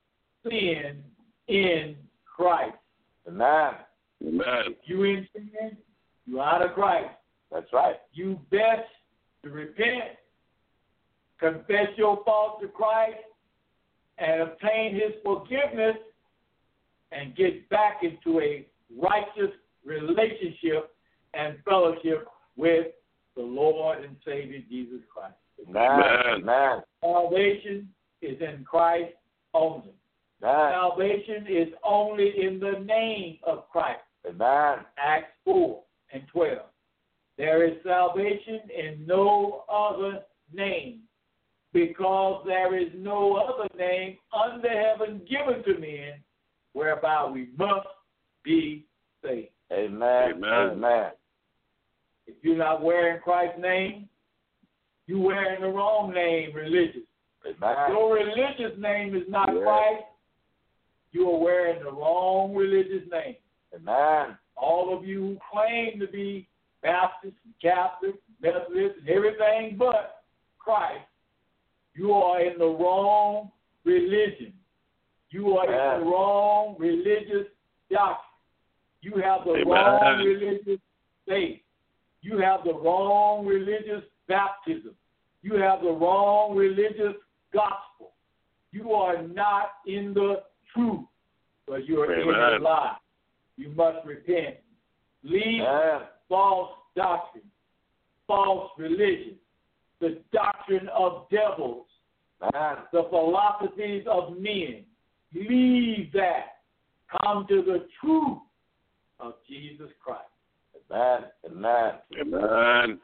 sin in Christ. Amen. Amen. If you in sin, you're out of Christ. That's right. You best to repent, confess your faults to Christ, and obtain his forgiveness, and get back into a righteous relationship and fellowship with the Lord and Savior Jesus Christ. Amen. Amen. Salvation is in Christ only. Amen. Salvation is only in the name of Christ. Amen. Acts four and twelve. There is salvation in no other name, because there is no other name under heaven given to men whereby we must be saved. Amen. Amen. Amen. If you're not wearing Christ's name, you're wearing the wrong name religious. Amen. Your religious name is not yes. Christ. You are wearing the wrong religious name. Amen. All of you who claim to be Baptists, Catholics, Methodists, and everything but Christ, you are in the wrong religion. You are Amen. in the wrong religious doctrine. You have the Amen. wrong religious faith. You have the wrong religious baptism. You have the wrong religious gospel. You are not in the truth, but you are Amen. in a lie. You must repent. Leave Amen. false doctrine, false religion, the doctrine of devils, Amen. the philosophies of men. Leave that. Come to the truth of Jesus Christ. Amen. Amen. Amen.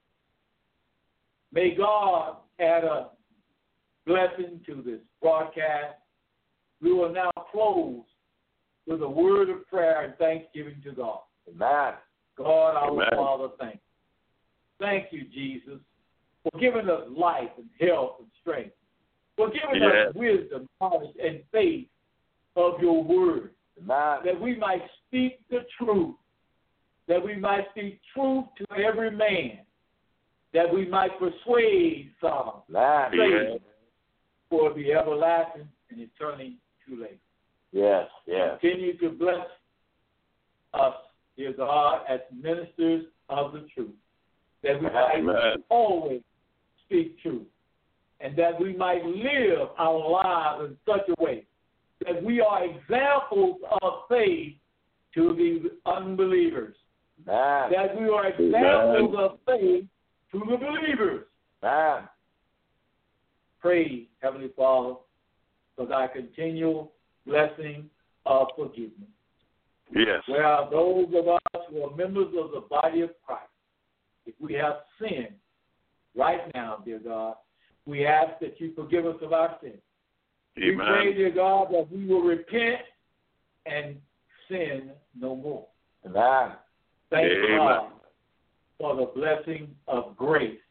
May God add a blessing to this broadcast. We will now close with a word of prayer and thanksgiving to God. Amen. God, our Amen. Father, thank you. Thank you, Jesus, for giving us life and health and strength, for giving Yes. us wisdom, knowledge, and faith of your word, Amen. that we might speak the truth, that we might speak truth to every man, that we might persuade some, Amen. Yes. for the everlasting and eternally too late. Yes. Yes. Continue to bless us, dear God, as ministers of the truth, that we might Amen. always speak truth, and that we might live our lives in such a way that we are examples of faith to the unbelievers, Amen. that we are examples of faith to the believers. Amen. Pray, Heavenly Father, for thy continual blessing of forgiveness. Yes. Where are those of us who are members of the body of Christ, if we have sinned right now, dear God, we ask that you forgive us of our sins. Amen. We pray, dear God, that we will repent and sin no more. Amen. Thank Amen. God for the blessing of grace.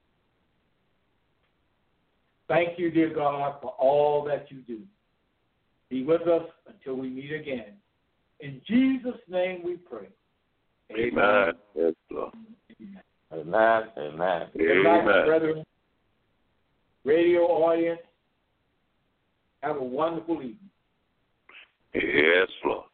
Thank you, dear God, for all that you do. Be with us until we meet again. In Jesus' name we pray. Amen. Yes, Lord. Amen. Amen. Good night, Amen. brethren. Radio audience, have a wonderful evening. Yes, Lord.